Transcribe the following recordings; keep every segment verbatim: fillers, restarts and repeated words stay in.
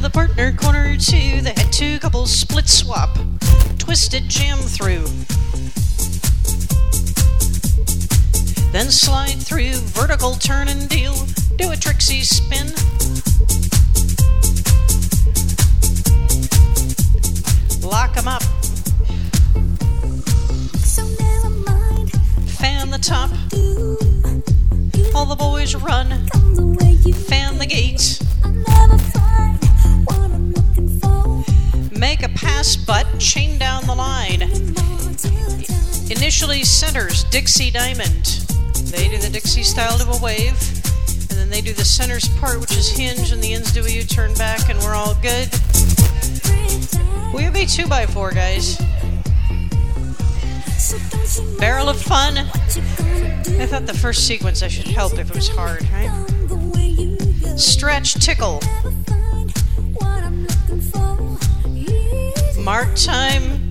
the partner corner two. The head two couples split swap. Twisted jam through. Then slide through. Vertical turn and deal. Do a tricksy spin. Lock 'em up. Fan the top. All the boys run. Fan the gate. Make a pass but chain down the line. Initially centers Dixie Diamond. They do the Dixie style to a wave. And then they do the centers part, which is hinge, and the ends do a U-turn back, and we're all good. We have a two by four, guys. Barrel of fun. I thought the first sequence I should help if it was hard, right? Stretch, tickle. Mark time.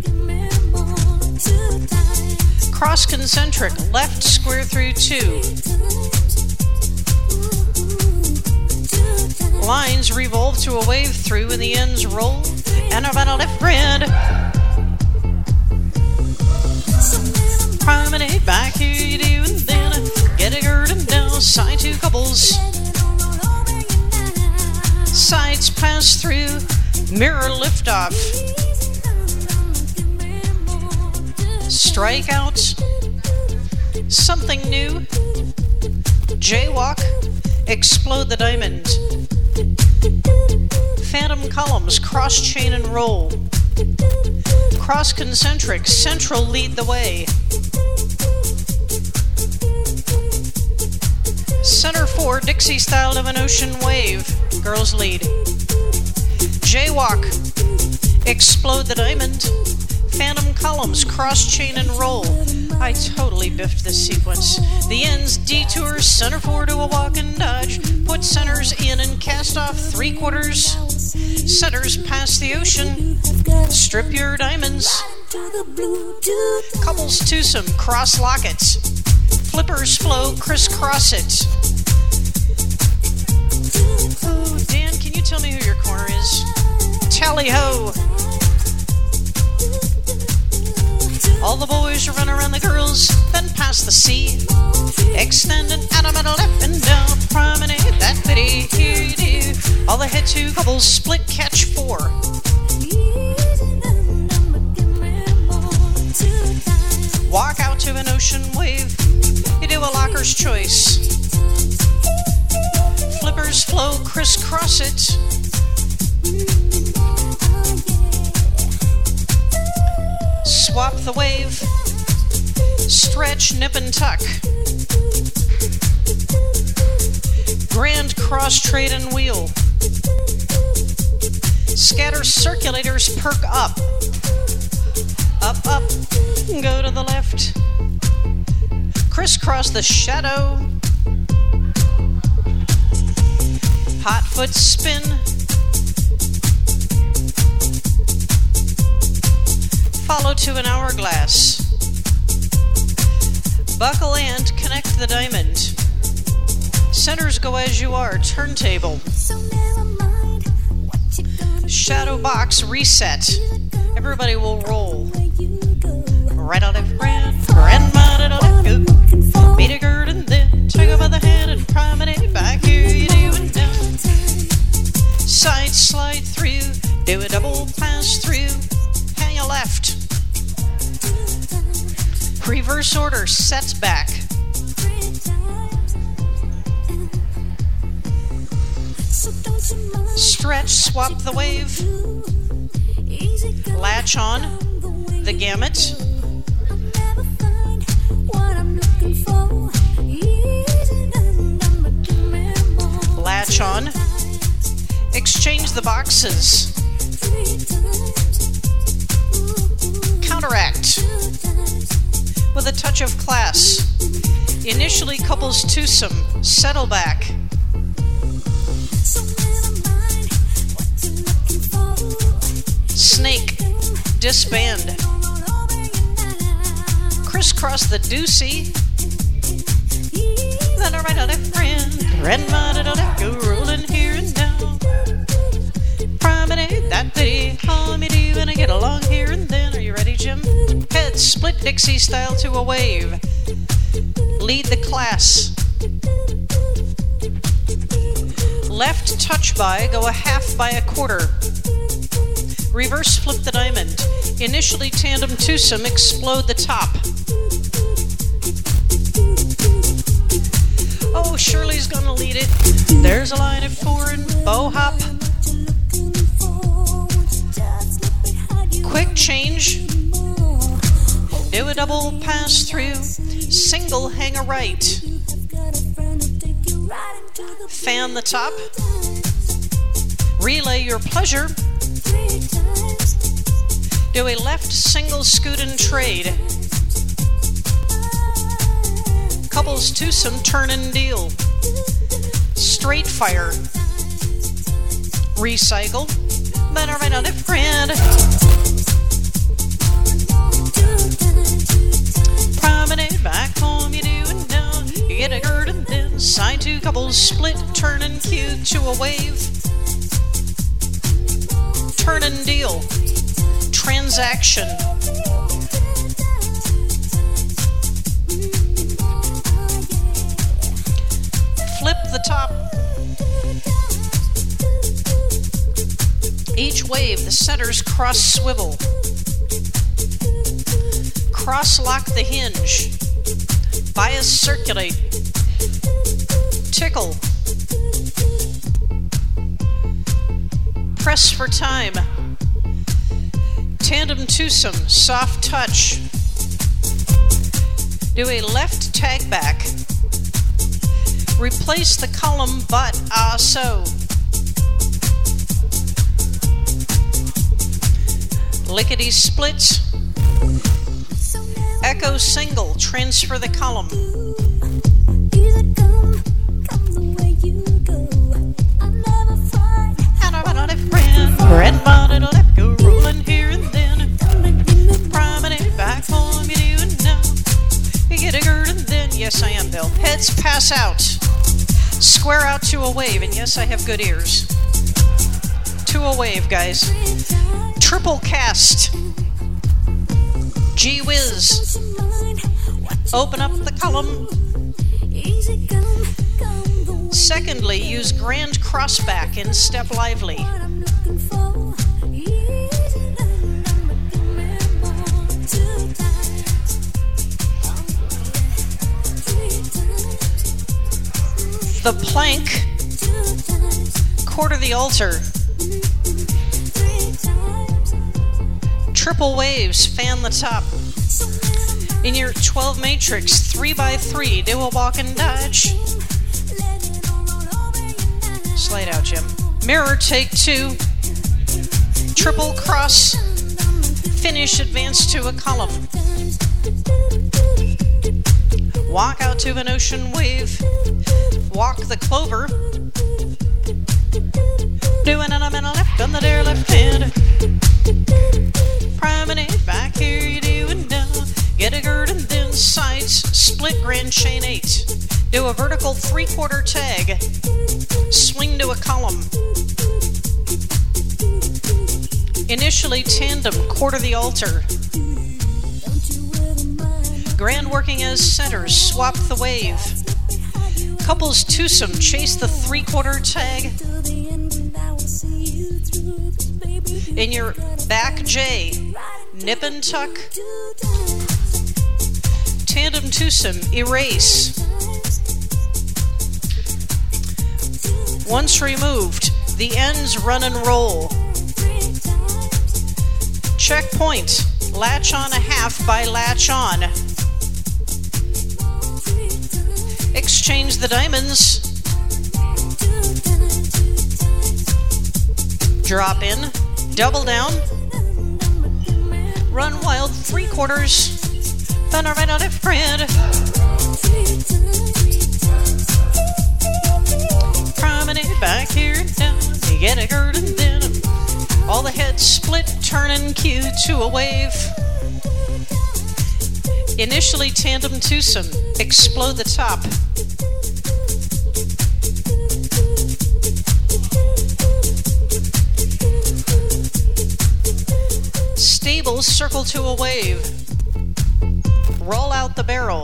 Cross concentric, left square through two. Lines revolve to a wave through and the ends roll. And about a left red. Promenade back here you do and then get a gird down. Side two couples. Sides pass through. Mirror lift off. Strike out. Something new. Jaywalk. Explode the diamond. Phantom columns. Cross chain and roll. Cross concentric. Central lead the way. Center four. Dixie style of an ocean wave. Girls lead. Jaywalk. Explode the diamond. Phantom columns, cross chain and roll. I totally biffed this sequence. The ends, detour, center four to a walk and dodge. Put centers in and cast off three quarters. Centers past the ocean. Strip your diamonds. Couples twosome, cross lock it. Flippers flow, crisscross it. Oh, Dan, can you tell me who your corner is? Tally ho! All the boys run around the girls, then past the sea. Extend and out of left and down. Promenade that bitty, here you do. All the head two couples split catch four. Walk out to an ocean wave. You do a locker's choice. Flippers flow, crisscross it. Swap the wave. Stretch, nip and tuck. Grand cross trade and wheel. Scatter circulators, perk up. Up, up, go to the left. Crisscross the shadow. Hot foot spin. Follow to an hourglass. Buckle and connect the diamond. Centers go as you are. Turntable. Shadow box reset. Everybody will roll. Right on left grand. Grandma did a let go. Meet a gird and then take her by the hand and promenade back here you do and down. Side slide through. Do a double pass through. Hang a left. Reverse order, sets back. Stretch, swap the wave. Latch on, the gamut. Latch on. Exchange the boxes. Counteract. With a touch of class. Initially couples twosome, settle back. Snake, disband. Crisscross the deucey. Then a right on left friend. Grandma did a let go rolling here and down. head, split Dixie style to a wave. Lead the class. Left touch by, go a half by a quarter. Reverse flip the diamond. Initially tandem twosome, explode the top. Oh, Shirley's gonna lead it. There's a line of four and bow hop. Quick change. Do a double pass through. Single hang a right. Fan the top. Relay your pleasure. Do a left single scoot and trade. Couples twosome, turn and deal. Straight fire. Recycle. Then right on a friend. Promenade back home, you do and down. You get a gird and then side two couples, split, turn and cue to a wave. Turn and deal. Transaction. Flip the top. Each wave, the centers cross swivel. Cross lock the hinge. Bias circulate. Tickle. Press for time. Tandem twosome, soft touch. Do a left tag back. Replace the column but ah so. Lickety split. Echo single, transfer the column. And I'm not a friend. Red bonnet left go rolling here and then. Promenade back home, you do and now. You get a gird and then. Yes, I am, Bill. Heads pass out. Square out to a wave, and yes, I have good ears. To a wave, guys. Triple cast. Gee whiz. Open up the column. Secondly, use grand crossback in step lively. The plank. Quarter the altar. Triple waves, fan the top. In your twelve matrix, three by three, do a walk and dodge. Slide out, Jim. Mirror, take two. Triple cross. Finish, advance to a column. Walk out to an ocean wave. Walk the clover. Do an element left on the dare left hand. Promenade back here, you do and down. Get a gird and then sides. Split grand chain eight. Do a vertical three-quarter tag. Swing to a column. Initially tandem, quarter the altar. Grand working as centers, swap the wave. Couples twosome, chase the three-quarter tag. In your back J, nip and tuck. Tandem twosome, erase. Once removed, the ends run and roll. Checkpoint, latch on a half by latch on. Exchange the diamonds. Drop in, double down. Run wild, three quarters. Thunder right on a friend. Promenade back here and down. You get a gird and then all the heads split, turn and cue to a wave. Initially tandem twosome, explode the top. Stable, circle to a wave. roll out the barrel.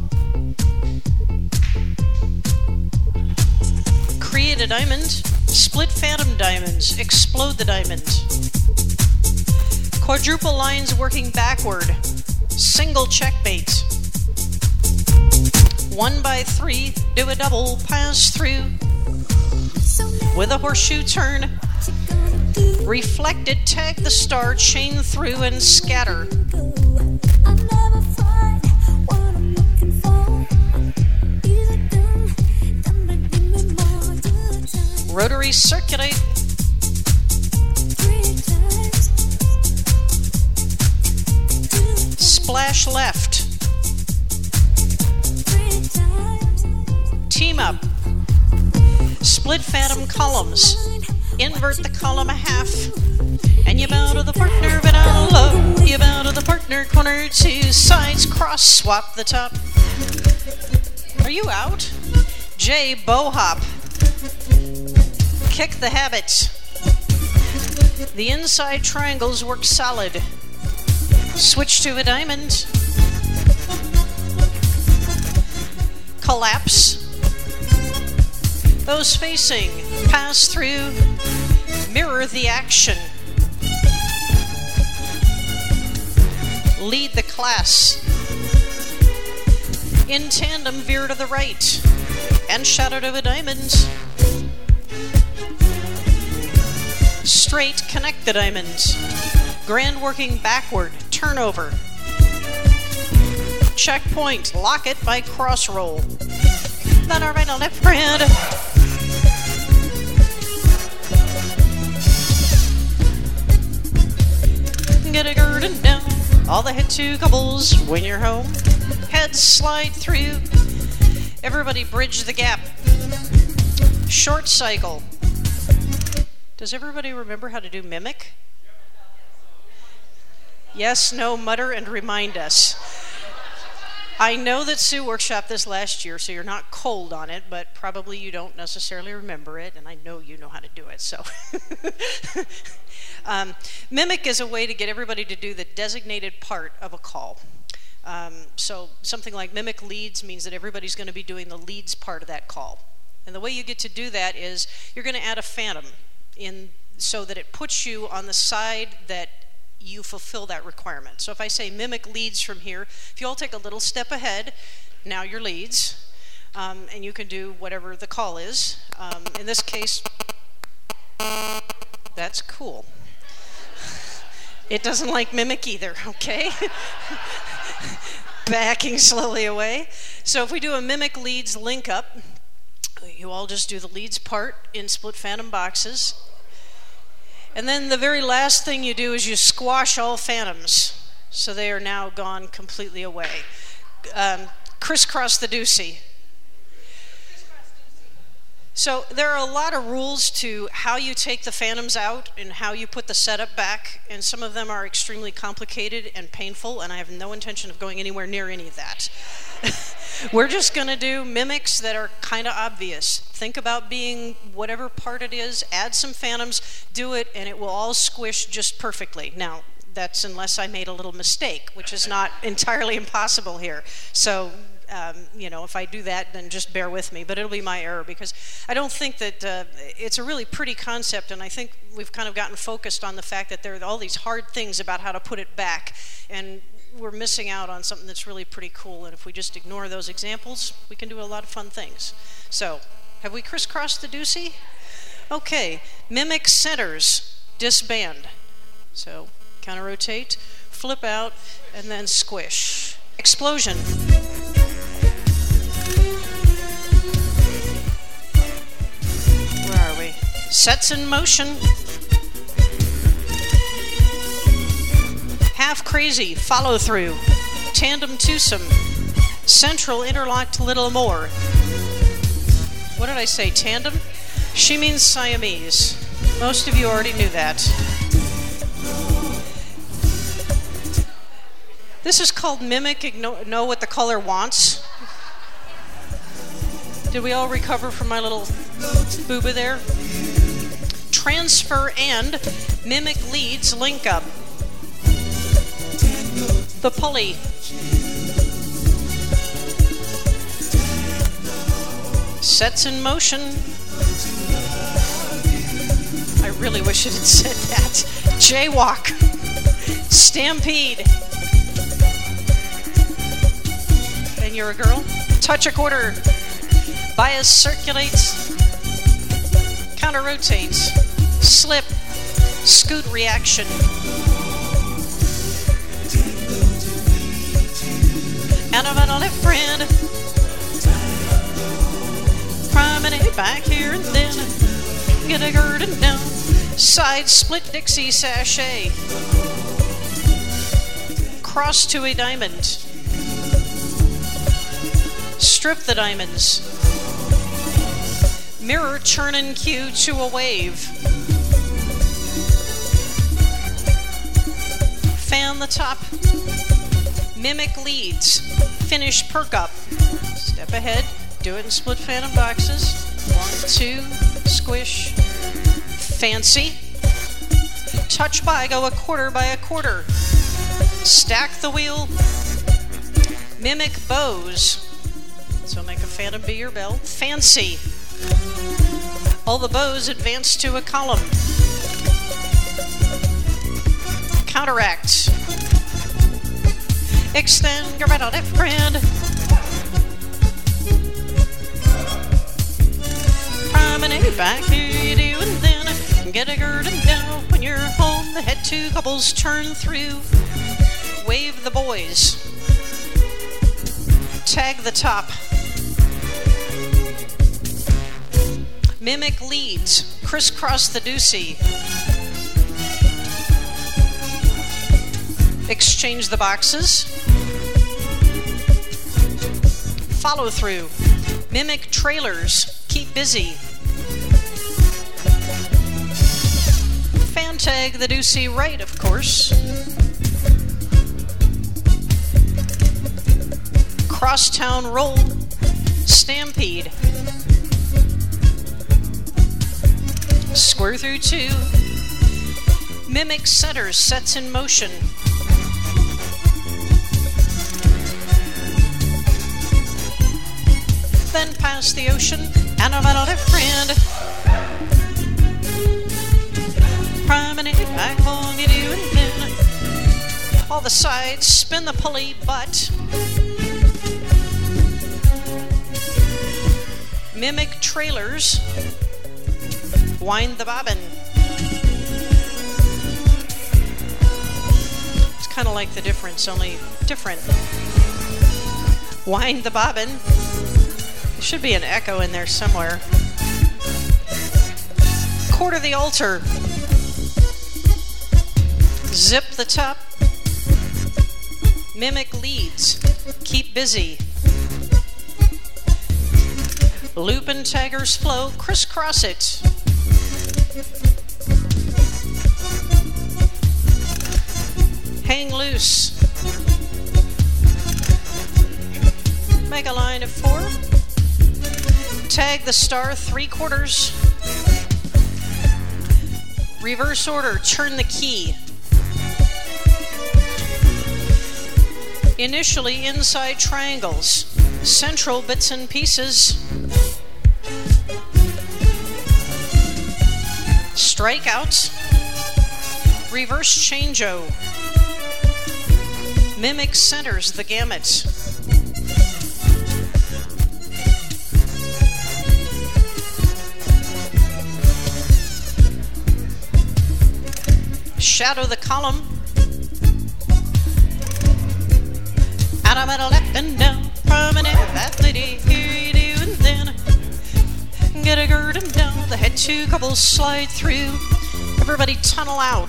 Create a diamond, split phantom diamonds, explode the diamond. Quadruple lines working backward, single checkmate. One by three, do a double, pass through. With a horseshoe turn, reflect it, tag the star, chain through and scatter. Rotary circulate. Splash left. Team up. Split phantom columns. Invert the column a half. And you bow to the partner, but out low. You bow to the partner, corner two sides, cross swap the top. Are you out? J, bow hop. Kick the habits. The inside triangles work solid. Switch to a diamond. Collapse. Those facing, pass through. Mirror the action. Lead the class. In tandem, veer to the right. And shadow to a diamond. Straight, connect the diamonds. Grand working backward, turnover. Checkpoint, lock it by cross roll. Then a right, a left, grand. Get a garden down. All the head two couples when you're home. Heads slide through. Everybody bridge the gap. Short cycle. Does everybody remember how to do mimic? Yes, no, mutter, and remind us. I know that Sue workshopped this last year, so you're not cold on it, but probably you don't necessarily remember it, and I know you know how to do it, so. um, mimic is a way to get everybody to do the designated part of a call. Um, so something like mimic leads means that everybody's going to be doing the leads part of that call. And the way you get to do that is you're going to add a phantom in so that it puts you on the side that you fulfill that requirement. So if I say mimic leads from here, if you all take a little step ahead, now you're leads, um, and you can do whatever the call is. Um, in this case, that's cool. It doesn't like mimic either, okay? Backing slowly away. So if we do a mimic leads link up, you all just do the leads part in split phantom boxes. And then the very last thing you do is you squash all phantoms. So they are now gone completely away. Um, crisscross the doozy. So there are a lot of rules to how you take the phantoms out and how you put the setup back. And some of them are extremely complicated and painful, and I have no intention of going anywhere near any of that. We're just going to do mimics that are kind of obvious. Think about being whatever part it is, add some phantoms, do it, and it will all squish just perfectly. Now, that's unless I made a little mistake, which is not entirely impossible here. So, um, you know, if I do that, then just bear with me. But it'll be my error because I don't think that uh, it's a really pretty concept, and I think we've kind of gotten focused on the fact that there are all these hard things about how to put it back, and we're missing out on something that's really pretty cool. And if we just ignore those examples, we can do a lot of fun things. So, have we crisscrossed the doozy? Okay, mimic centers, disband. So, counter rotate, flip out, and then squish. Explosion. Where are we? Sets in motion. Half crazy, follow through. Tandem twosome. Central interlocked little more. What did I say, tandem? She means Siamese. Most of you already knew that. This is called mimic, know what the color wants. Did we all recover from my little booba there? Transfer and mimic leads link up. The pulley. Sets in motion. I really wish it had said that. Jaywalk. Stampede. And you're a girl. Touch a quarter. Bias circulates. Counter rotates. Slip. Scoot reaction. And I'm on a left friend. Promenade back here and then. Get a gird down. Side split Dixie sachet. Cross to a diamond. Strip the diamonds. Mirror turn and cue to a wave. Fan the top. Mimic leads. Finish perk up. Step ahead. Do it in split phantom boxes. One, two, squish. Fancy. Touch by, go a quarter by a quarter. Stack the wheel. Mimic bows. So make a phantom be your bell. Fancy. All the bows advance to a column. Counteract. Extend your right on left friend. Promenade back, here you do, and then get a gird and down. When you're home, the head two couples turn through. Wave the boys. Tag the top. Mimic leads. Crisscross the deucey. Exchange the boxes. Follow through. Mimic trailers. Keep busy. Fan tag the deucey right, of course. Crosstown roll. Stampede. Square through two. Mimic centers sets in motion. Then past the ocean, and I'm out of friend. Promenade back home, you do, and then all the sides, spin the pulley, butt. Mimic trailers, wind the bobbin. It's kind of like the difference, only different. Wind the bobbin. There should be an echo in there somewhere. Quarter the altar. Zip the top. Mimic leads. Keep busy. Loop and taggers flow. Crisscross it. Hang loose. Make a line of four. Tag the star three quarters. Reverse order, turn the key. Initially inside triangles. Central bits and pieces. Strikeouts. Reverse change-o. Mimic centers the gamut. Shadow the column. Out of middle left and down. Promenade that lady. Here you do and then get a gird and down. The head two couples slide through. Everybody tunnel out.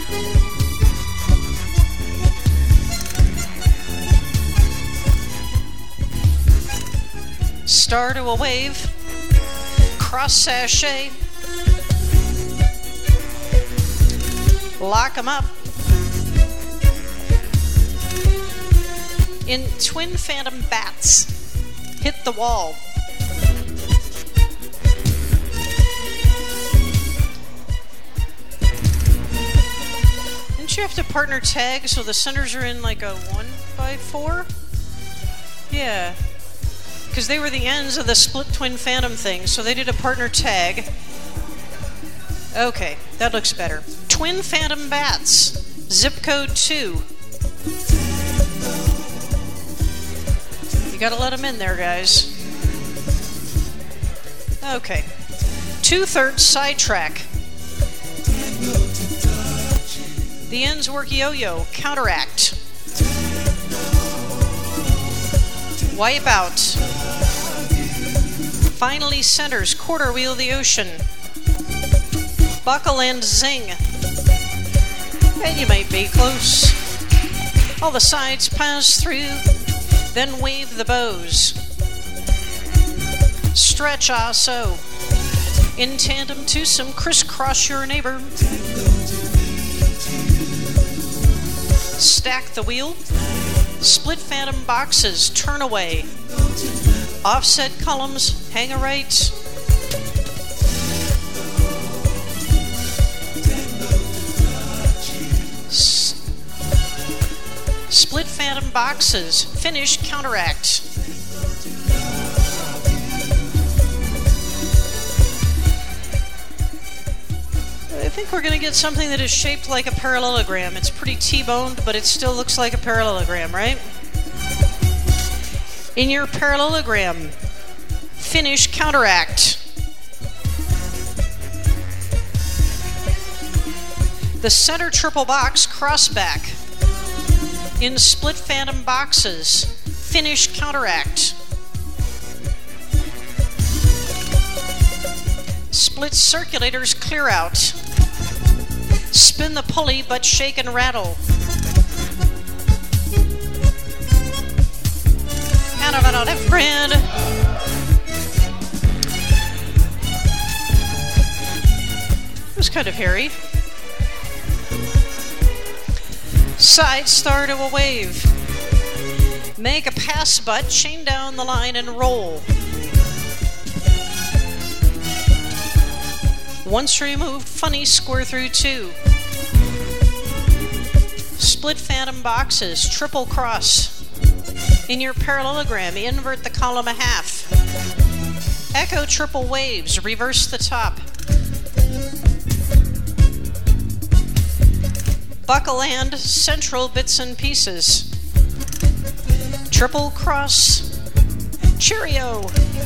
Star to a wave. Cross sachet. Lock them up. In twin phantom bats. Hit the wall. Didn't you have to partner tag so the centers are in like a one by four? Yeah. because they were the ends of the split twin phantom thing, so they did a partner tag. Okay, that looks better. Twin phantom bats, zip code two. You gotta let them in there, guys. Okay. Two-thirds sidetrack. The ends work yo-yo, counteract. Wipe out. Finally centers, quarter wheel the ocean. Buckle and zing. And you might be close. All the sides pass through, then wave the bows. Stretch ah so. In tandem twosome, crisscross your neighbor. Stack the wheel. Split phantom boxes, turn away. Offset columns, hang a right. S- Split phantom boxes, finish, counteract. I think we're going to get something that is shaped like a parallelogram. It's pretty T-boned, but it still looks like a parallelogram, right? In your parallelogram, finish, counteract. The center triple box, crossback. In split phantom boxes, finish, counteract. Split circulators, clear out. Spin the pulley, but shake and rattle. Out of an left grand. It was kind of hairy. Side star to a wave. Make a pass butt, chain down the line and roll. Once removed, funny square through two. Split phantom boxes, triple cross. In your parallelogram, invert the column a half. Echo triple waves, reverse the top. Buckle and central bits and pieces. Triple cross, cheerio.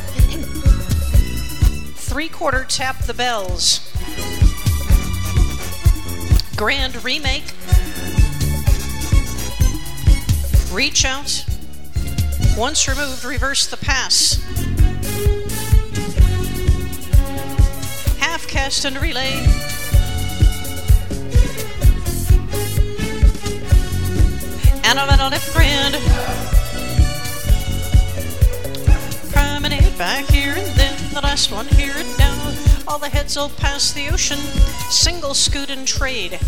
Three-quarter tap the bells. Grand remake. Reach out. Once removed, reverse the pass. Half cast and relay. And a little left grand. Promenade back here and then. The last one here and down. All the heads will pass the ocean. Single scoot and trade.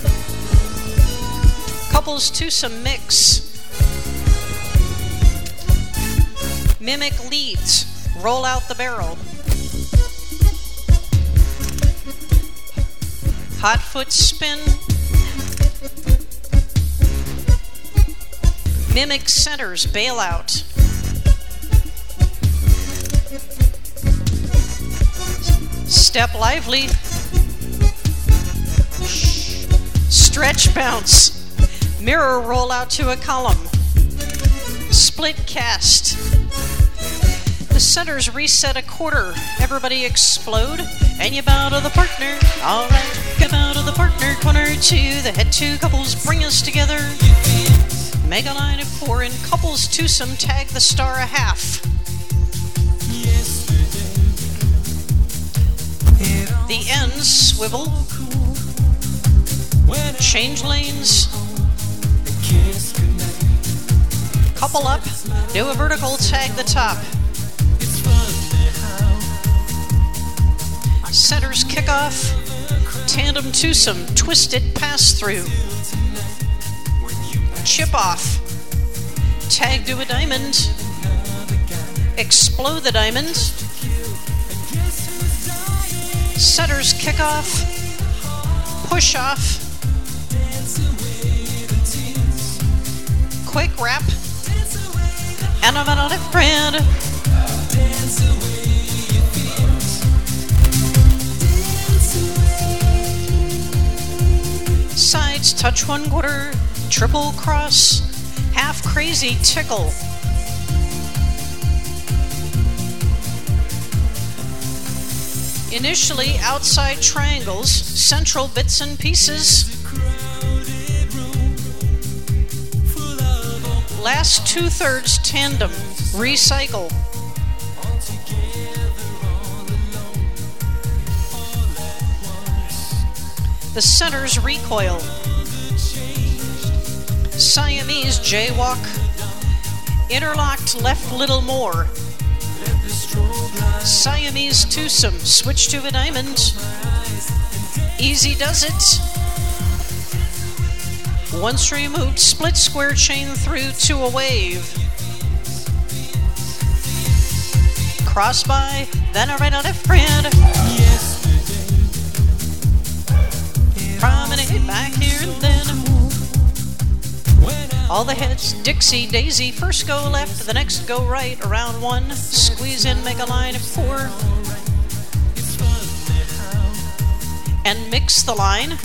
Couples twosome mix. Mimic leads. Roll out the barrel. Hot foot spin. Mimic centers. Bailout. Step lively. Stretch bounce. Mirror roll out to a column. Split cast. The centers reset a quarter. Everybody explode. And you bow to the partner. Alright, you bow to the partner. Corner two. The head two couples bring us together. Make a line of four. In couples twosome, tag the star a half. The ends swivel. Change lanes. Couple up. Do a vertical, tag the top. Centers kick off. Tandem twosome, twisted pass through. Chip off. Tag to a diamond. Explode the diamond. Setters kick off. Push off. Quick wrap. And I'm on a left brand. Sides touch one quarter, triple cross, half crazy tickle. Initially outside triangles, central bits and pieces. Last two-thirds tandem, recycle. The centers recoil. Siamese jaywalk. Interlocked left little more. Siamese twosome, switch to a diamond. Easy does it. Once removed, split square chain through to a wave. Cross by, then a right on left friend. Promenade back here and then. All the heads, Dixie, Daisy, first go left, the next go right, around one, squeeze in, make a line of four, and mix the line.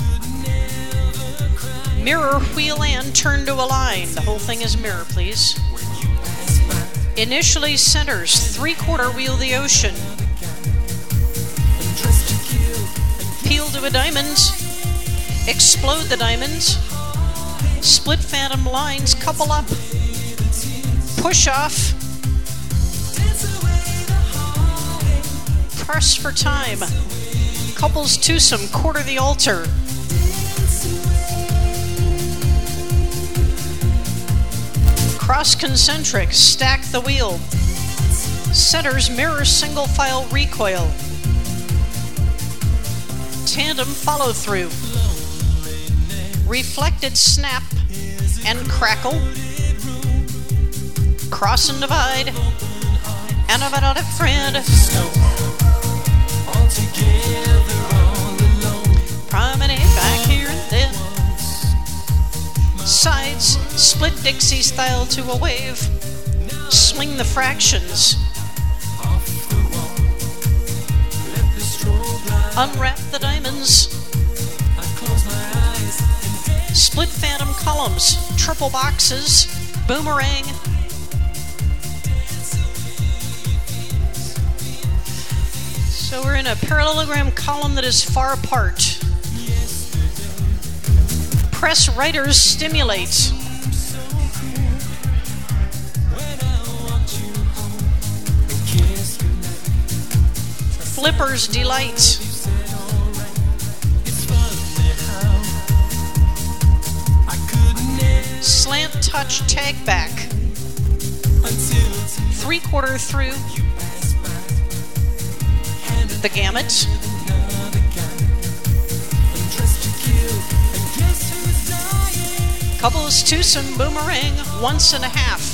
Mirror, wheel, and turn to a line. The whole thing is mirror, please. Initially centers, three-quarter wheel the ocean. Peel to a diamond. Explode the diamond. Split phantom lines, couple up. Push off. Press for time. Couples twosome, quarter the altar. Cross concentric, stack the wheel. Centers, mirror, single file, recoil. Tandem follow through. Reflected snap and crackle. Cross and divide. And about a friend. Promenade back here and then. Sides, split Dixie style to a wave. Swing the fractions. Unwrap the diamonds. Split phantom columns, triple boxes, boomerang. So we're in a parallelogram column that is far apart. Press writers stimulate. Flippers delight. Slant touch tag back. Three quarter through the gamut. Couples twosome boomerang once and a half.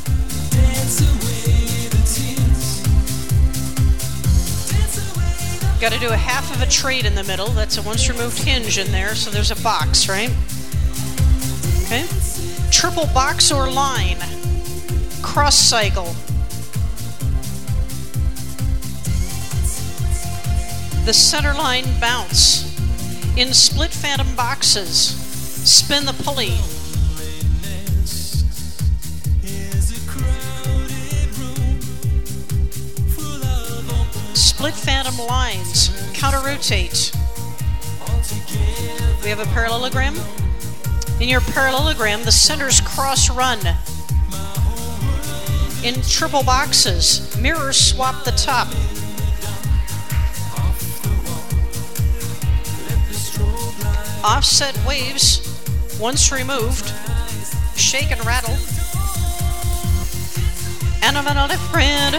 Got to do a half of a trade in the middle. That's a once removed hinge in there, so there's a box, right? Okay. Triple box or line. Cross cycle. The center line bounce. In split phantom boxes. Spin the pulley. Split phantom lines. Counter rotate. We have a parallelogram. In your parallelogram, the centers cross run. In triple boxes, mirrors swap the top. Offset waves, once removed, shake and rattle. And of another friend.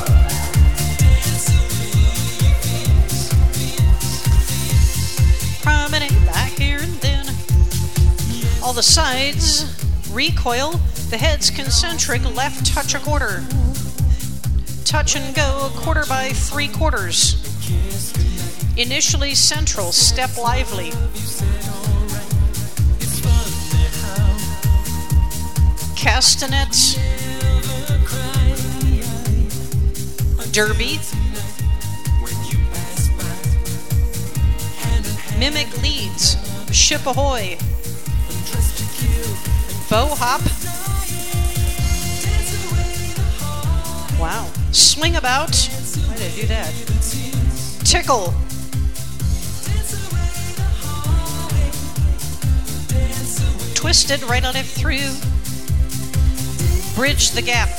Promenade back here and then. All the sides recoil, the heads concentric, left touch a quarter. Touch and go a quarter by three quarters. Initially central, step lively. Castanet. Derby. Mimic leads. Ship ahoy. Bow hop. Wow. Swing about. Why did I do that? Tickle. Twisted right on it through. Bridge the gap.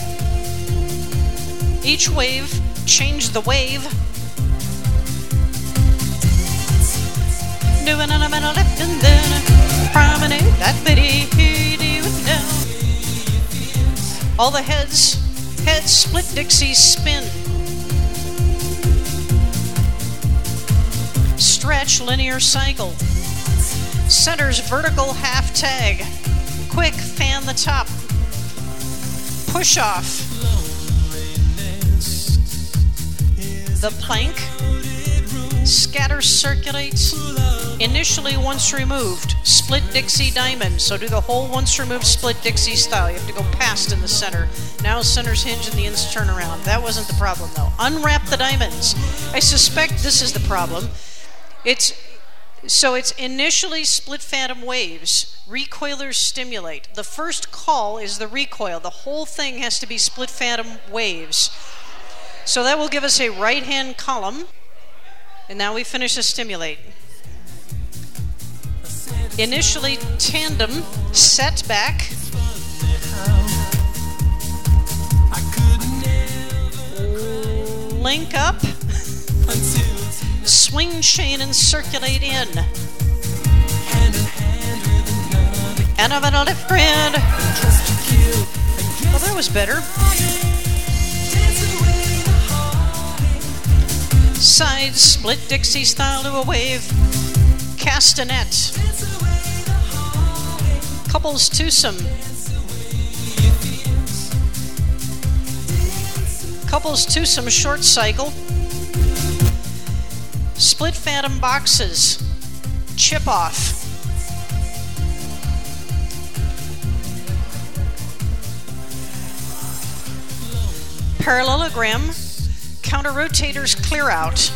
Each wave, change the wave. Doing on a minute left and then a promenade. That lady do it now. All the heads, heads split Dixie spin. Stretch linear cycle. Centers vertical half tag. Quick fan the top. Push off. The plank. Scatter circulate. Initially once removed. Split Dixie diamond. So do the whole once removed split Dixie style. You have to go past in the center. Now centers hinge and the ends turn around. That wasn't the problem though. Unwrap the diamonds. I suspect this is the problem. It's So it's initially split phantom waves. Recoilers stimulate. The first call is the recoil. The whole thing has to be split phantom waves. So that will give us a right-hand column. And now we finish the stimulate. Initially tandem, set back. Link up. Swing chain and circulate in. And I'm gonna lift grand. Well, that was better. Side split Dixie style to a wave. Castanet. Couples twosome. Couples twosome short cycle. Split phantom boxes. Chip off. Parallelogram. Counter rotators clear out.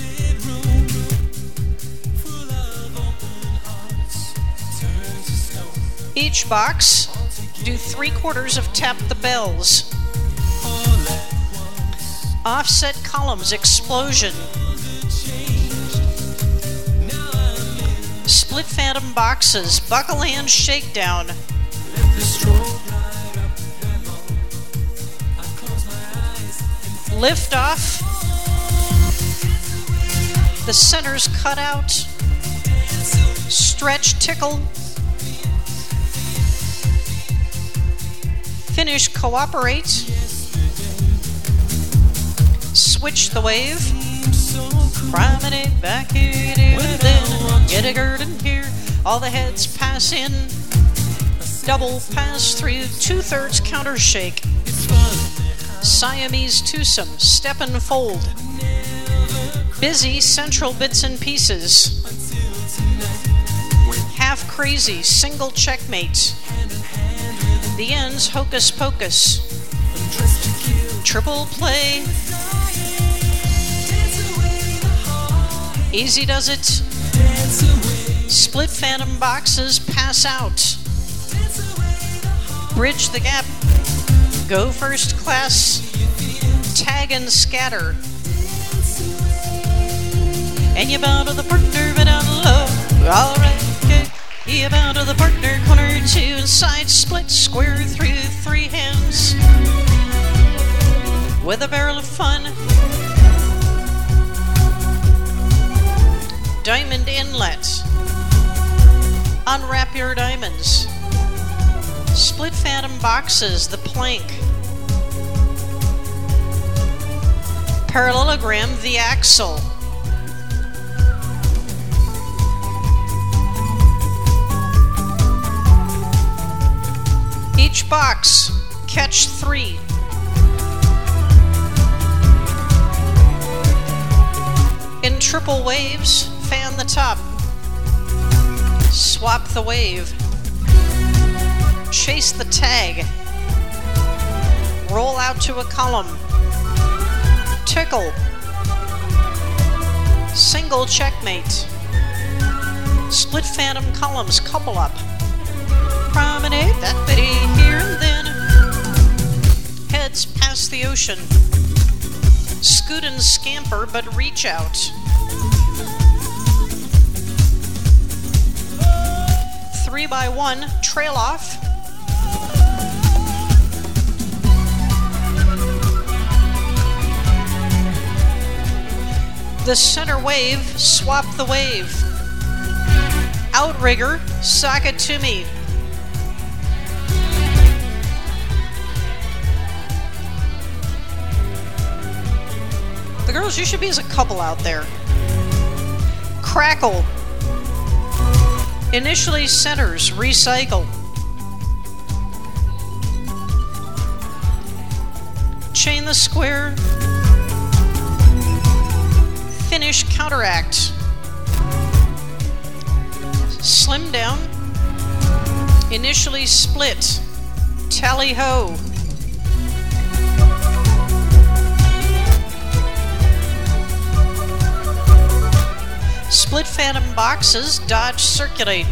Each box, do three quarters of tap the bells. Offset columns, explosion. Split phantom boxes, buckle hand shakedown. Lift off. The centers cut out. Stretch, tickle. Finish, cooperate. Switch the wave. Promenade back here, then get a gird here. All the heads pass in. Double pass through. Two-thirds counter shake. Siamese twosome, step and fold. Busy central bits and pieces. Half crazy, single checkmate. The ends, hocus pocus. Triple play. Easy does it. Split phantom boxes, pass out. Bridge the gap. Go first class. Tag and scatter. And you bow to the partner, but down low. Alright, okay. You bow to the partner, corner two, and side split, square through three hands. With a barrel of fun. Diamond inlet. Unwrap your diamonds. Split phantom boxes, the plank. Parallelogram, the axle. Each box, catch three. In triple waves, fan the top. Swap the wave. Chase the tag. Roll out to a column. tickle. Single checkmate. Split phantom columns, couple up. Promenade, that bitty here and then. Heads past the ocean. Scoot and scamper, but reach out. Three by one, trail off. The center wave, swap the wave. Outrigger, sock it to me. The girls, you should be as a couple out there. Crackle. Initially centers, recycle. Chain the square. Finish counteract. Slim down. Initially split. Tally ho. Split phantom boxes, dodge, circulate.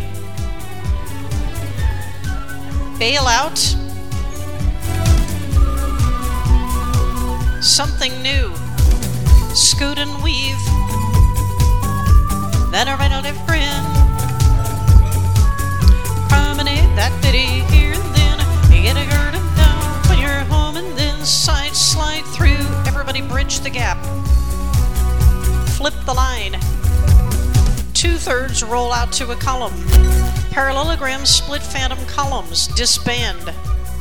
Bail out. Something new. Scoot and weave. Then a right out of grin. Promenade that bitty here and then. You get a garden down when you're home and then side slide through. Everybody bridge the gap. Flip the line. Two-thirds roll out to a column. Parallelogram split phantom columns. Disband.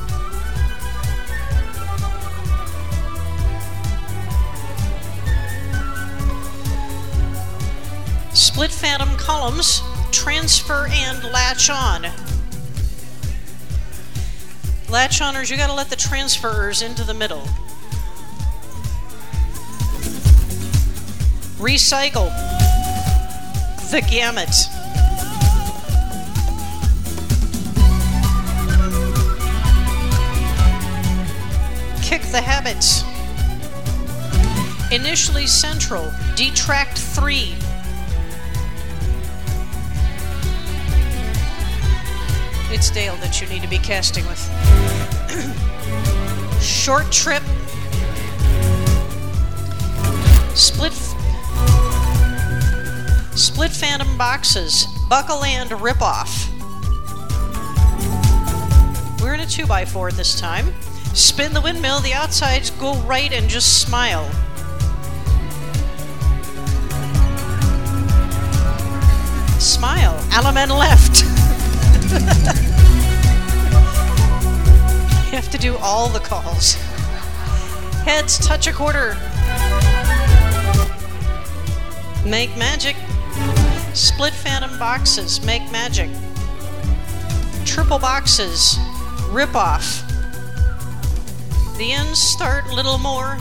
Split phantom columns. Transfer and latch on. Latch oners, you gotta let the transferers into the middle. Recycle. The gamut. Kick the habits. Initially central. Detract three. It's Dale that you need to be casting with. Short trip. Split. Split phantom boxes. Buckle and rip off. We're in a two by four this time. Spin the windmill. The outsides go right and just smile. Smile. Alaman left. You have to do all the calls. Heads touch a quarter. Make magic. Split phantom boxes. Make magic. Triple boxes. Rip off. The ends start a little more.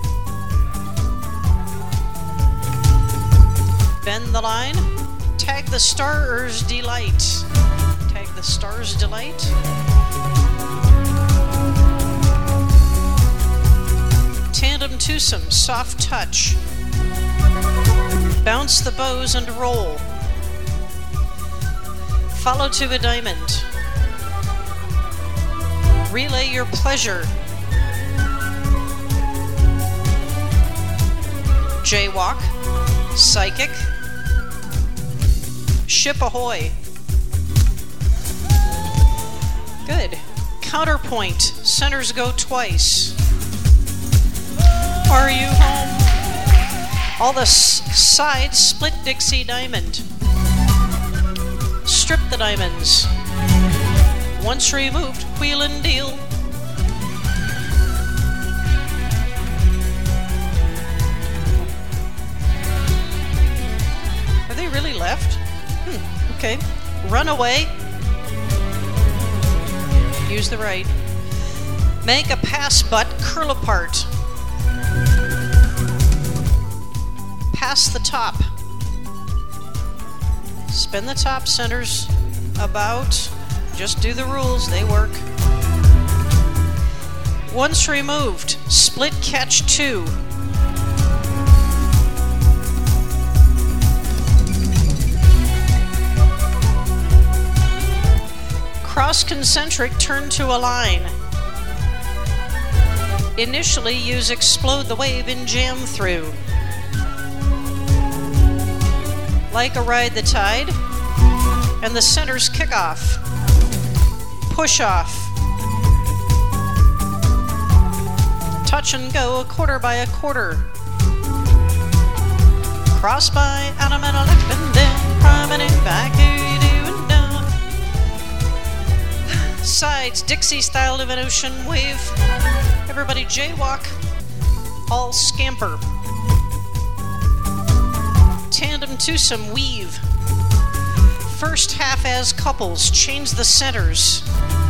Bend the line. Tag the star's delight. Tag the star's delight. Tandem twosome, soft touch. Bounce the bows and roll. Follow to a diamond. Relay your pleasure. Jaywalk. Psychic. Ship ahoy. Good. Counterpoint. Centers go twice. Are you home? All the s- sides split Dixie diamond. Strip the diamonds. Once removed, wheel and deal. Are they really left? Hmm, okay. Run away. Use the right. Make a pass butt, curl apart. Pass the top. Spin the top, centers about. Just do the rules, they work. Once removed, split catch two. Cross concentric turn to a line. Initially use explode the wave in jam through. Like a ride the tide. And the center's kickoff. Push off. Touch and go a quarter by a quarter. Cross by, out of middle, left and down, promenade back, here you do and down. Sides, Dixie style of an ocean wave. Everybody jaywalk, all scamper. Tandem twosome weave. First half as couples, change the centers.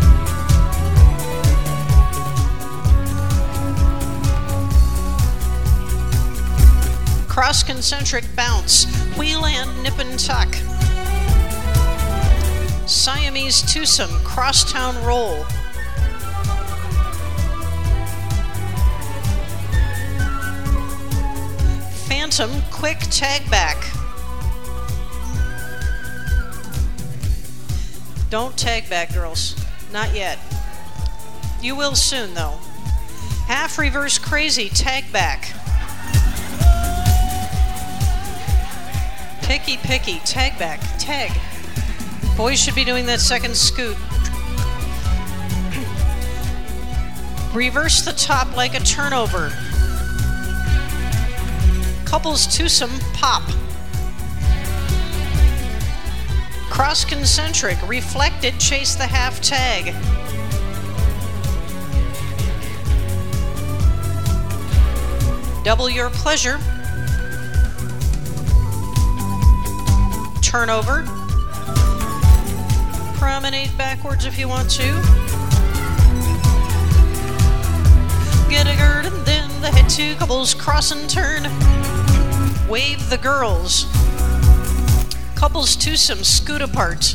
Cross concentric bounce, wheel and nip and tuck. Siamese twosome, crosstown roll. Phantom quick tag back. Don't tag back, girls. Not yet. You will soon, though. Half reverse crazy tag back. Picky, picky, tag back, tag. Boys should be doing that second scoot. Reverse the top like a turnover. Couples twosome pop. Cross concentric, reflected, chase the half tag. Double your pleasure. Turnover. Promenade backwards if you want to. Get a gird and then the head two couples cross and turn. Wave the girls. Couples twosome scoot apart.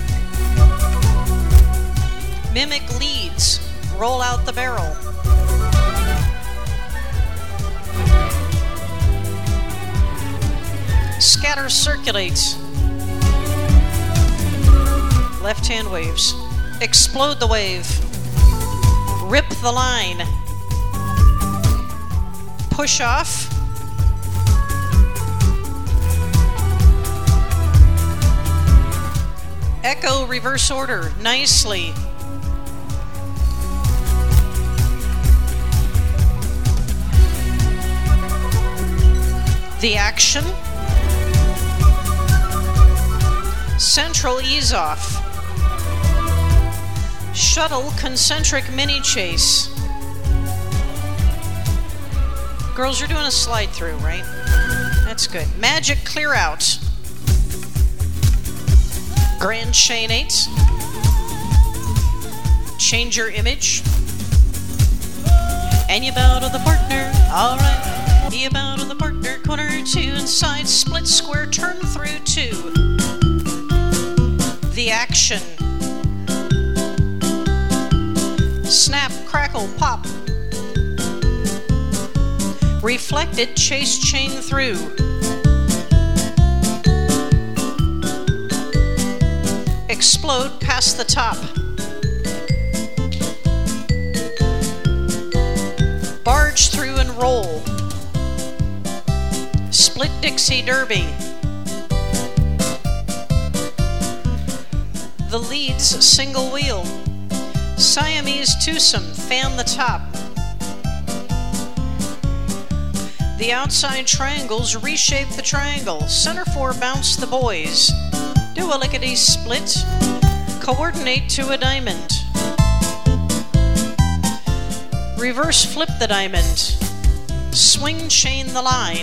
Mimic leads. Roll out the barrel. Scatter circulates. Left hand waves. Explode the wave. Rip the line. Push off. Echo reverse order nicely. The action. Central ease off. Shuttle concentric mini chase. Girls, you're doing a slide through, right? That's good. Magic clear out. Grand chain eight. Change your image. And you bow to the partner. Alright. You bow to the partner. Corner two inside. Split square. Turn through two. The action. Snap, crackle, pop. Reflected, chase, chain through. Explode past the top. Barge through and roll. Split Dixie Derby. The leads single wheel. Siamese twosome, fan the top. The outside triangles reshape the triangle. Center four bounce the boys. Do a lickety split. Coordinate to a diamond. Reverse flip the diamond. Swing chain the line.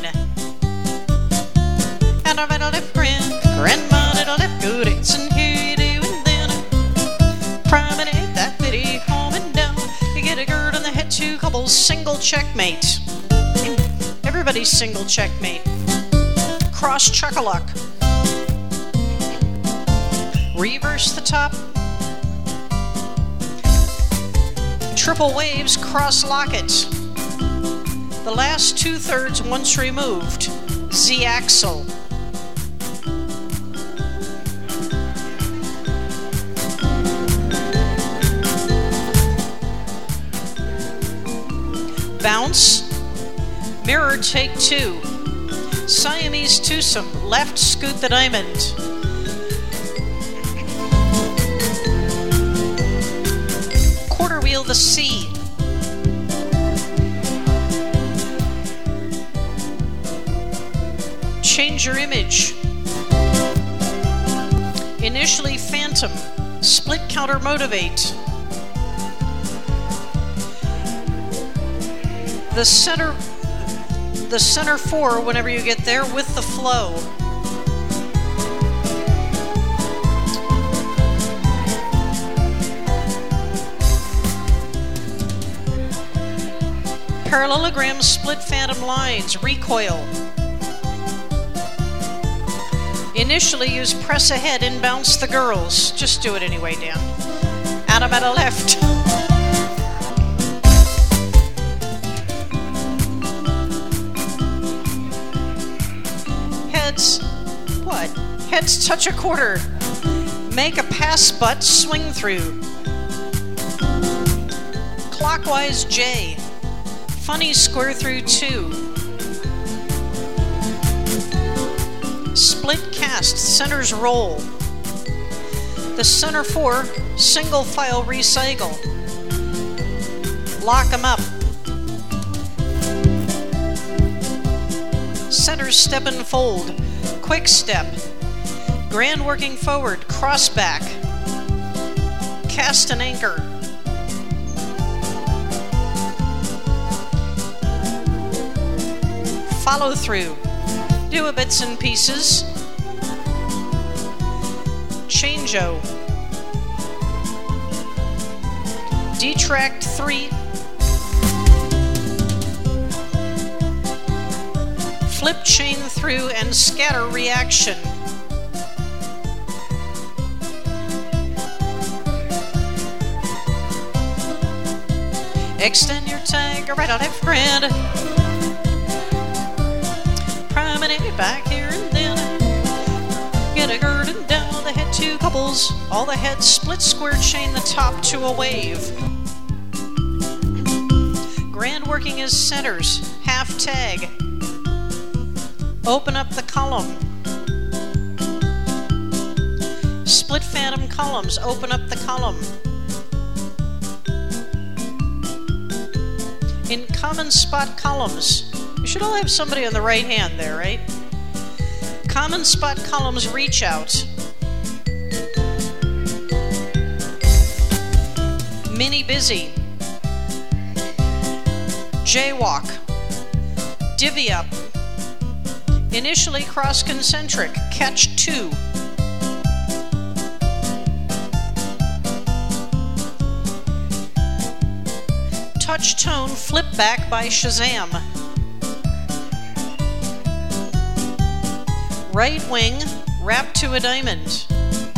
And a middle left grand. Grandma little left good. It's in here you do and then. Promenade that bitty home and down. You get a gird on the head, two couples, single checkmate. Everybody's single checkmate. Cross chuck-a-luck. Reverse the top. Triple waves, cross locket. The last two-thirds once removed. Z-axle. bounce. Mirror take two. Siamese twosome, left scoot the diamond. Quarter wheel the C. Change your image. Initially phantom, split counter motivate. The center, the center four whenever you get there with the flow. Parallelogram split phantom lines, recoil. Initially use press ahead and bounce the girls. Just do it anyway, Dan. Adam at a left. Heads, what? Heads touch a quarter. Make a pass butt swing through. Clockwise J. Funny square through two. Split cast, centers roll. The center four, single file recycle. Lock them up. Centers step and fold. Quick step. Grand working forward, cross back. Cast an anchor. Follow through. Do a bits and pieces. Change-o. Detract three. Flip chain through and scatter reaction. Extend your tag right on left grand. Promenade back here and then. Get a gird and down the head two couples. All the heads split square chain the top to a wave. Grand working is centers. Half tag. Open up the column. Split phantom columns. Open up the column. In common spot columns. You should all have somebody on the right hand there, right? Common spot columns reach out. Mini busy. Jaywalk. Divvy up. Initially cross concentric. Catch two. Touch tone flip back by Shazam. Right wing, wrap to a diamond.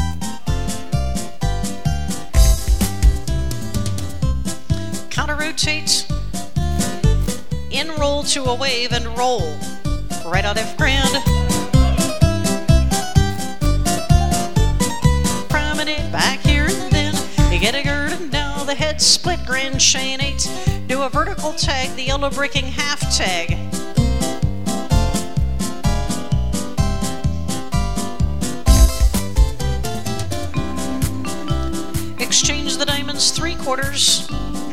Counter rotate, in roll to a wave and roll. Right on F grand. Promenade back here and then. You get a gird and down the head, split grand chain eight. Do a vertical tag, the yellow bricking half tag. Exchange the diamonds three quarters.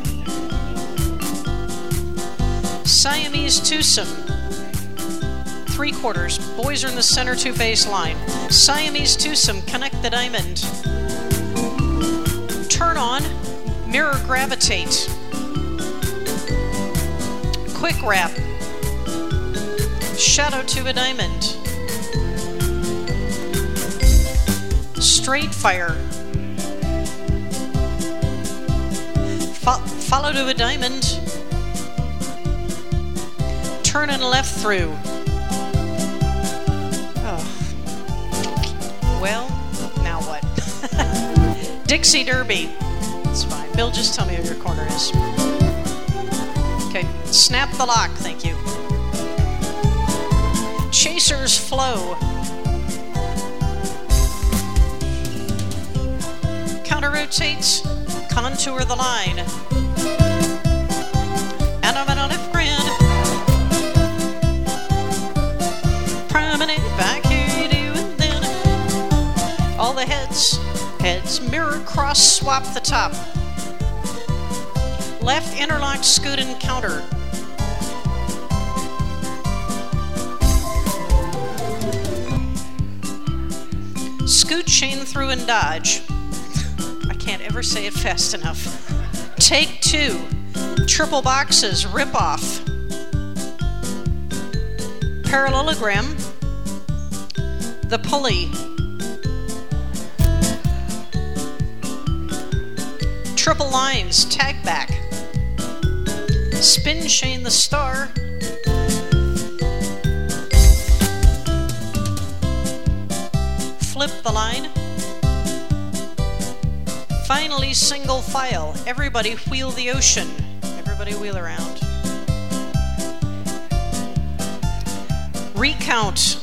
Siamese twosome. Three quarters. Boys are in the center two face line. Siamese twosome. Connect the diamond. Turn on. Mirror gravitate. Quick wrap. Shadow to a diamond. Straight fire. Fo- follow to a diamond. Turn and left through. Oh. Well, now what? Dixie Derby. That's fine. Bill, just tell me where your corner is. Okay. Snap the lock. Thank you. Chasers flow. Counter rotates. Contour the line. And I'm on F grand. Heads, mirror, cross, swap the top. Left, interlocked, scoot and counter. Scoot, chain through and dodge. I can't ever say it fast enough. Take two. Triple boxes, rip off. Parallelogram. The pulley. Triple lines, tag back. Spin chain the star. Flip the line. Finally, single file. Everybody wheel the ocean. Everybody wheel around. Recount.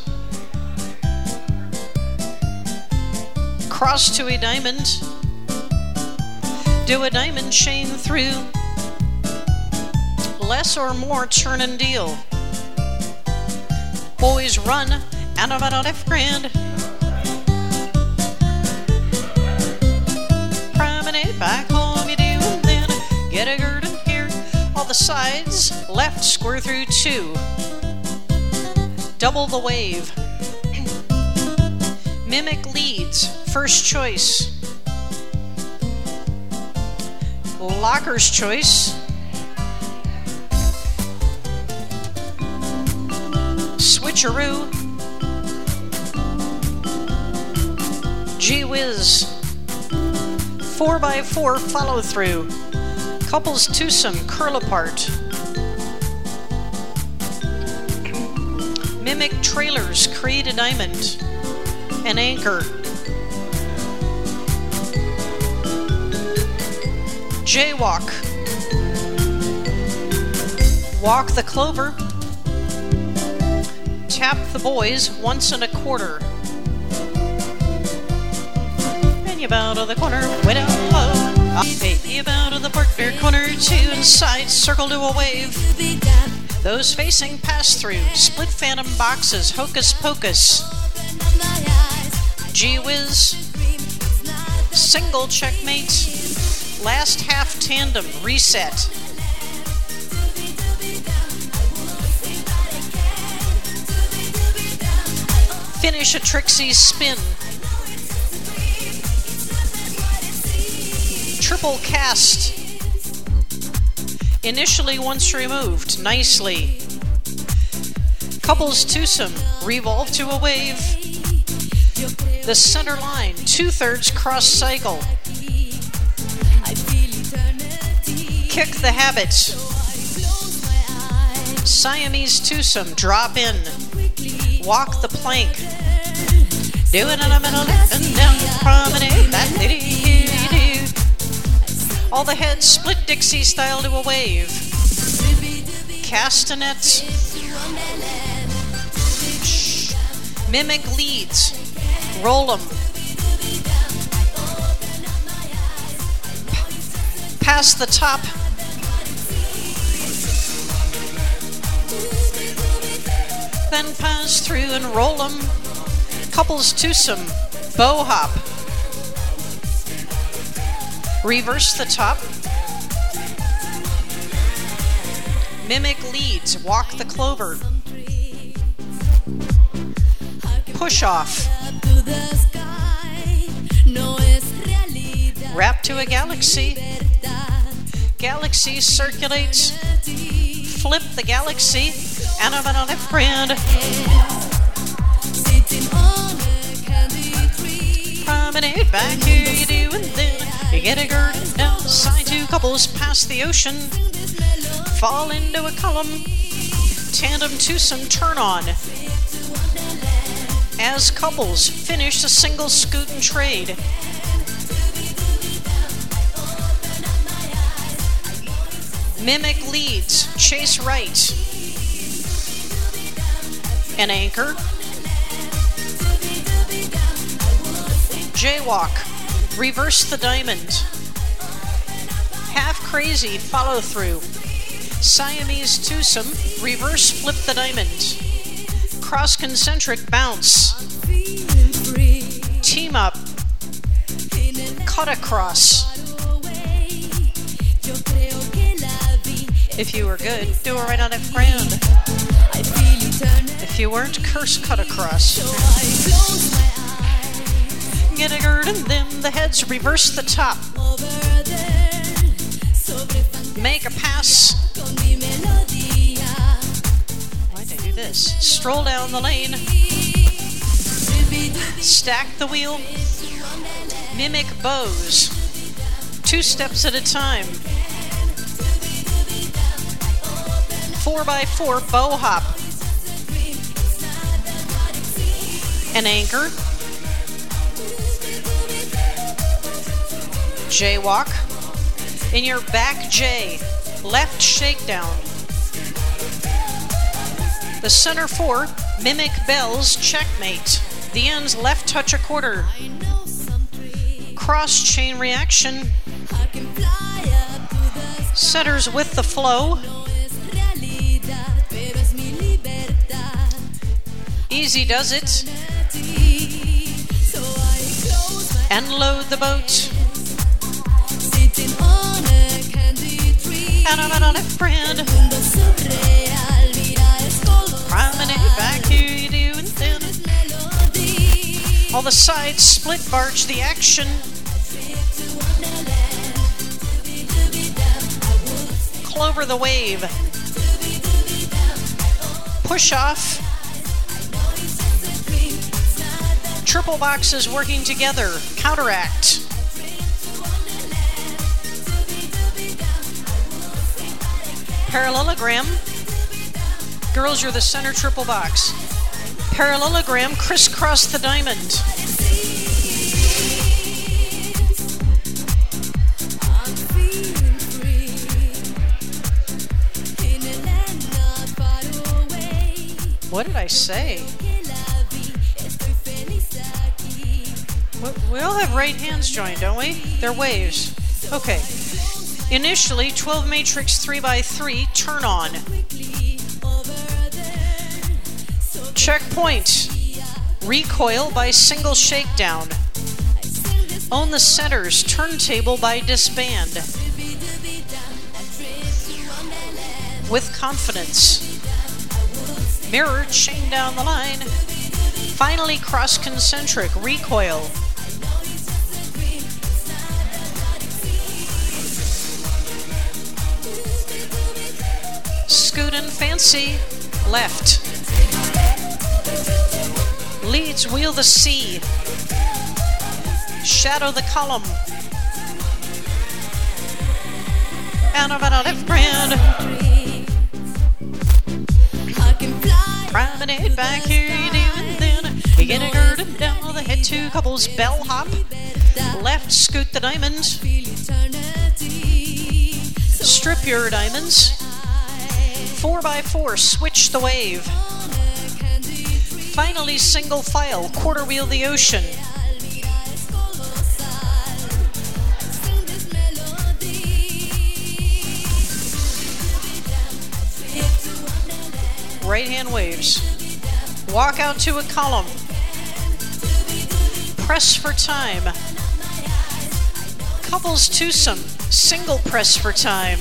Cross to a diamond. Do a diamond chain through. Less or more turn and deal. Boys run and about a left grand. Promenade back home you do, and then get a garden here. All the sides left square through two. Double the wave. Mimic leads, first choice. Locker's choice. Switcheroo. Gee whiz. Four by four follow through. Couples twosome curl apart. Mimic trailers create a diamond. An anchor. Jaywalk. Walk the clover. Tap the boys once and a quarter. And you bow to the corner, way down low. Hey, you bow to the partner, corner two and side, circle to a wave. Those facing pass through, split phantom boxes, hocus pocus. Gee whiz. Single checkmate. Last half tandem, reset. Finish a Trixie spin. Triple cast. Initially once removed, nicely. Couples twosome, revolve to a wave. The center line, two-thirds cross cycle. Kick the habit. Siamese twosome, drop in. Walk the plank. Do it in a middle, up and down, promenade, back, do-do-do-do. All the heads split Dixie style to a wave. Castanet. Mimic leads. Roll 'em. Pass the top. Then pass through and roll 'em. Couples twosome, bow hop. Reverse the top. Mimic leads, walk the clover. Push off. Wrap to a galaxy. Galaxy circulates. Flip the galaxy. And I'm on a friend. Promenade back here you do, and then you get a garden down the side. Two couples pass the ocean. Fall into a column. Tandem twosome turn on. As couples finish a single scoot and trade. Mimic leads, chase right. An anchor. Jaywalk, reverse the diamond. Half crazy, follow through. Siamese twosome, reverse flip the diamond. Cross concentric bounce. Team up. cut across. If you were good, do a right on left grand. If you weren't, curse cut across. Get a gird and then the heads, reverse the top. Make a pass. Why'd I do this? Stroll down the lane. Stack the wheel. Mimic bows. Two steps at a time. Four by four bow hop. An anchor. Jaywalk. In your back J, left shakedown. The center four, mimic bells, checkmate. The ends left touch a quarter. Cross chain reaction. Centers with the flow. Easy does it. And load the boat. And I'm on a friend. Promenade back here, you do and then. All the sides split barge the action. Clover the wave. Push off. Triple boxes working together. Counteract. Parallelogram. Girls, you're the center triple box. Parallelogram, crisscross the diamond. What did I say? We all have right hands joined, don't we? They're waves. Okay. Initially, twelve matrix three by three, turn on. Checkpoint. Recoil by single shakedown. Own the centers, turntable by disband. With confidence. Mirror, chain down the line. Finally, cross concentric, recoil. Scoot and fancy, left. Leads wheel the C. Shadow the column. And I'm on a left brand. Promenade back here, you do and then. You get a gird and down the head, two couples, bell hop. Left, scoot the diamond. Strip your diamonds. Four by four, switch the wave. Finally, single file, quarter wheel the ocean. Right hand waves. Walk out to a column. Press for time. Couples twosome, single press for time.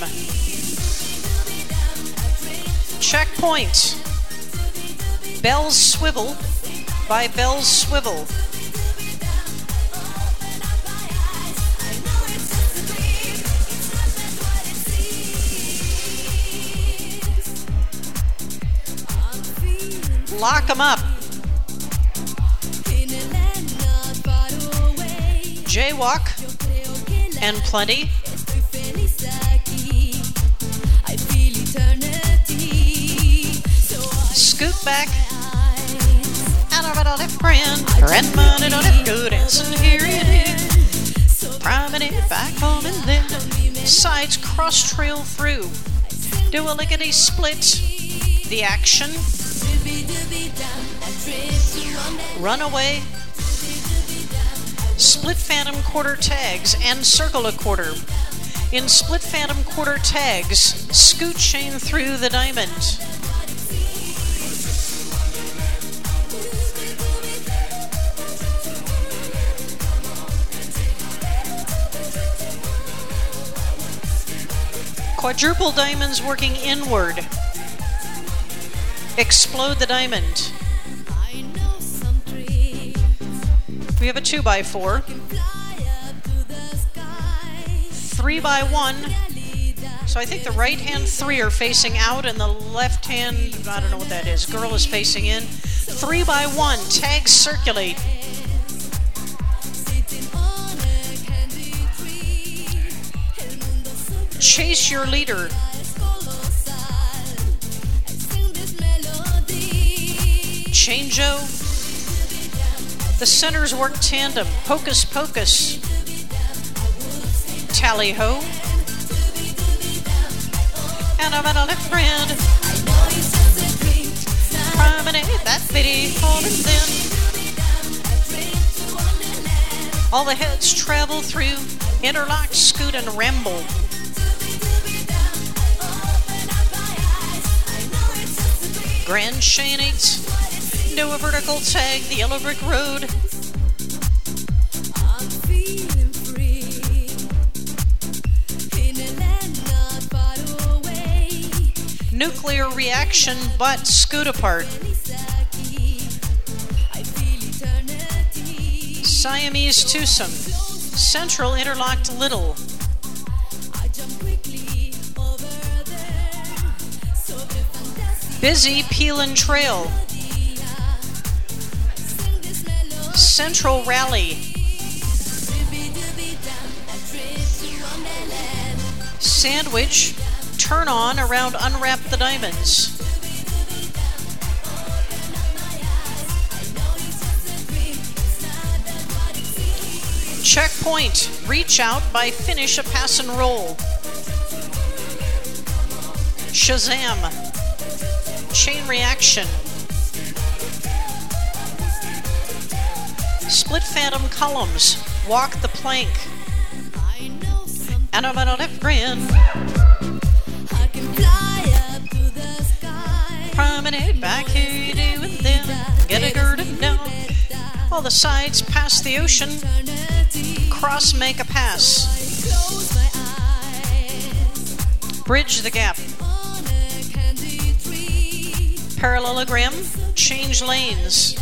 Checkpoint. Bells swivel by bells swivel. Lock them up. Jaywalk and plenty. Scoot back. And over the left brand. Red money on it. Go dancing here it is. Promenade back home and then. Sides cross trail through. Do a lickety split. The action. Runaway. Split phantom quarter tags and circle a quarter. In split phantom quarter tags, scoot chain through the diamond. Quadruple diamonds working inward. Explode the diamond. We have a two by four. Three by one. So I think the right hand three are facing out and the left hand, I don't know what that is, girl is facing in. Three by one, tags circulate. Chase your leader. Changeo. The centers work tandem. Hocus pocus. Tally ho. And I'm at a left friend. Promenade that bitty holding thin. All the heads travel through. Interlock, scoot, and ramble. Grand Chain eight. No vertical tag, the yellow brick road. Nuclear reaction, but scoot apart. Siamese twosome. Central interlocked little. Busy peel and trail. Central rally. Sandwich. Turn on around unwrap the diamonds. Checkpoint. Reach out by finish a pass and roll. Shazam. Chain reaction. Split phantom columns. Walk the plank. And I'm on a left grin. Promenade back here you do and then get a girded down. All the sides past the ocean. Cross make a pass. Bridge the gap. Parallelogram. Change lanes.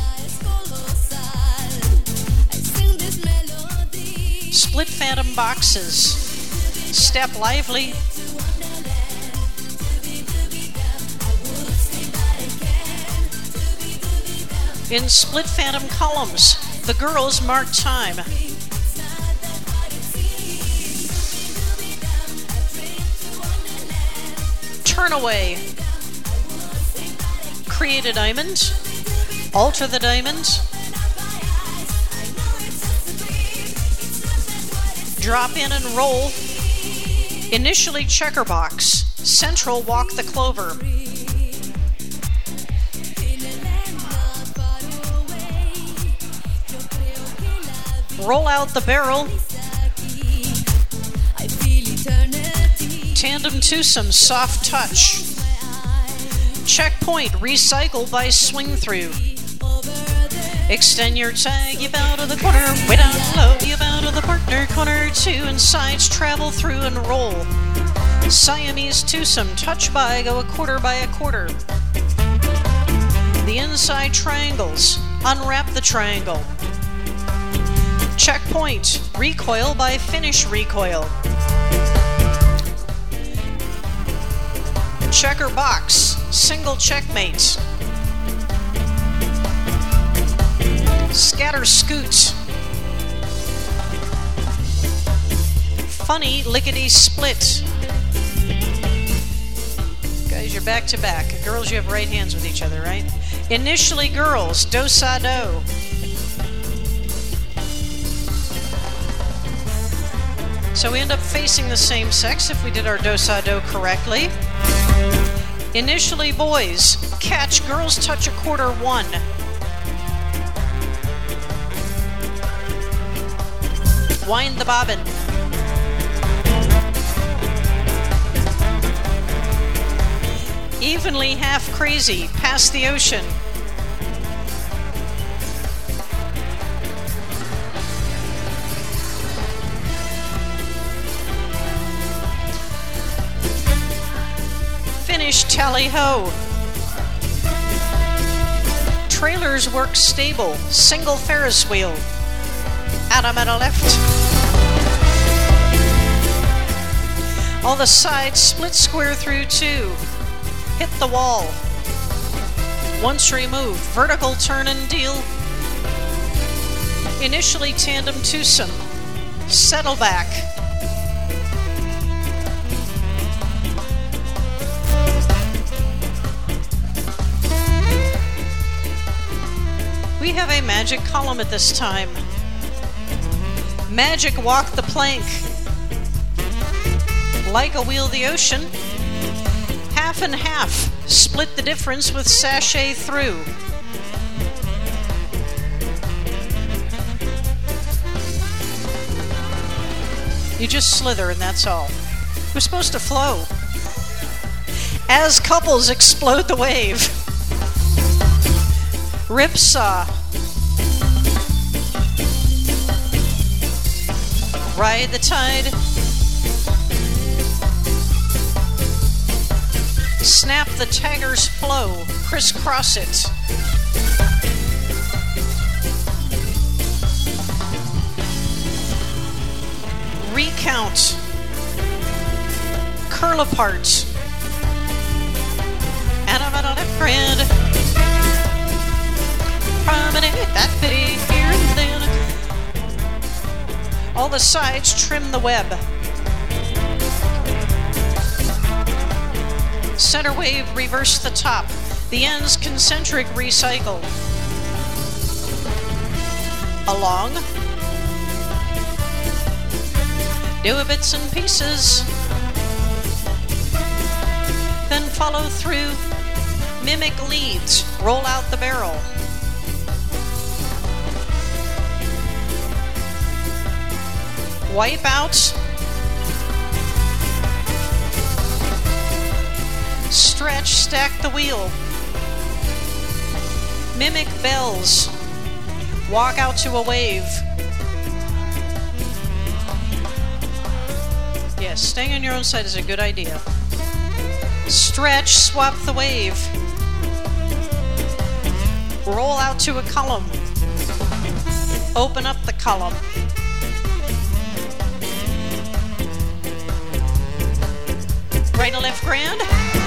Split phantom boxes. Step lively. In split phantom columns, the girls mark time. Turn away. Create a diamond. Alter the diamond. Drop in and roll. Initially checker box. Central walk the clover. Roll out the barrel. Tandem twosome, soft touch. Checkpoint, recycle by swing through. Extend your tag, you bow to the corner. Way down low, you bow to the partner. Corner two and sides travel through and roll. Siamese twosome, touch by, go a quarter by a quarter. The inside triangles, unwrap the triangle. Checkpoint, recoil by finish recoil. Checker box, single checkmate. Scatter scoot. Funny lickety split. Guys, you're back to back. Girls, you have right hands with each other, right? Initially girls, do-sa-do. So we end up facing the same sex if we did our do-sa-do correctly. Initially boys, catch, girls touch a quarter one. Wind the bobbin. Evenly half crazy, past the ocean. finish tally-ho. Trailers work stable, single Ferris wheel. Adam at a left. All the sides split square through two. Hit the wall. Once removed, vertical turn and deal. Initially tandem twosome. Settle back. We have a magic column at this time. Magic walk the plank. Like a wheel the ocean. Half and half. Split the difference with sachet through. You just slither and that's all. It was supposed to flow. As couples explode the wave. Ripsaw. Ride the tide. Snap the tagger's flow. Crisscross it. Recount. Curl apart. And I'm at a left hand. Promenade that bitty here and then. All the sides trim the web. Center wave, reverse the top. The ends concentric recycle. Along. Do a bits and pieces. Then follow through. Mimic leads. Roll out the barrel. Wipe out. Stretch, stack the wheel. Mimic bells. Walk out to a wave. Yes, staying on your own side is a good idea. Stretch, swap the wave. Roll out to a column. Open up the column. Right and left grand.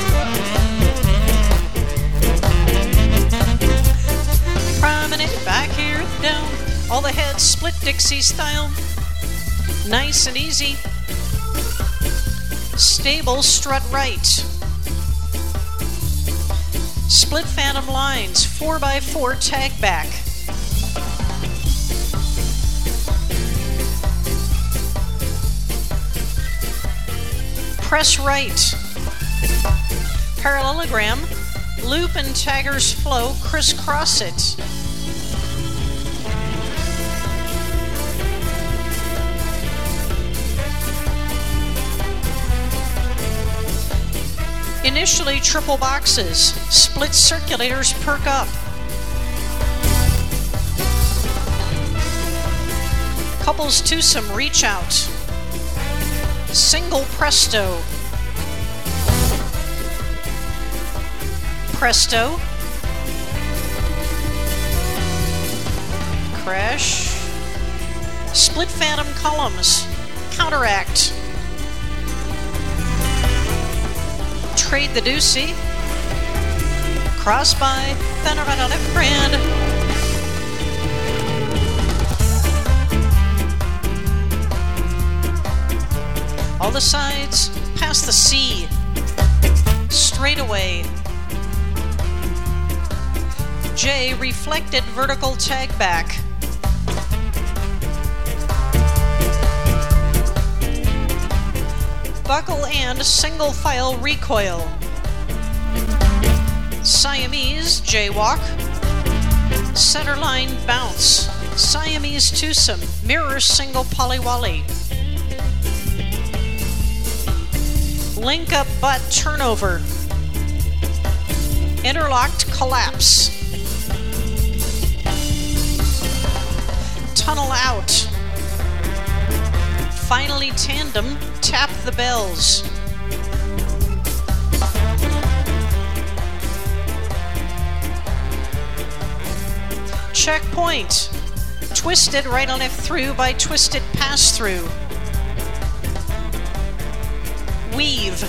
Promenade back here, down. All the heads split Dixie style. Nice and easy. Stable strut right. Split phantom lines, four by four tag back. Press right. Parallelogram, loop and tagger's flow, crisscross it. Initially triple boxes, split circulators perk up. Couples twosome reach out. Single presto. Presto. Crash. Split phantom columns. Counteract. Trade the deucey. Cross by. Then around a left grand. All the sides. Past the C. Straight away. J, reflected vertical tag back. Buckle and single file recoil. Siamese, J-walk. Center line bounce. Siamese twosome, mirror single polywally. Link up butt turnover. Interlocked collapse. Tunnel out. Finally tandem, tap the bells. checkpoint. Twisted right on left through by twisted pass through. Weave.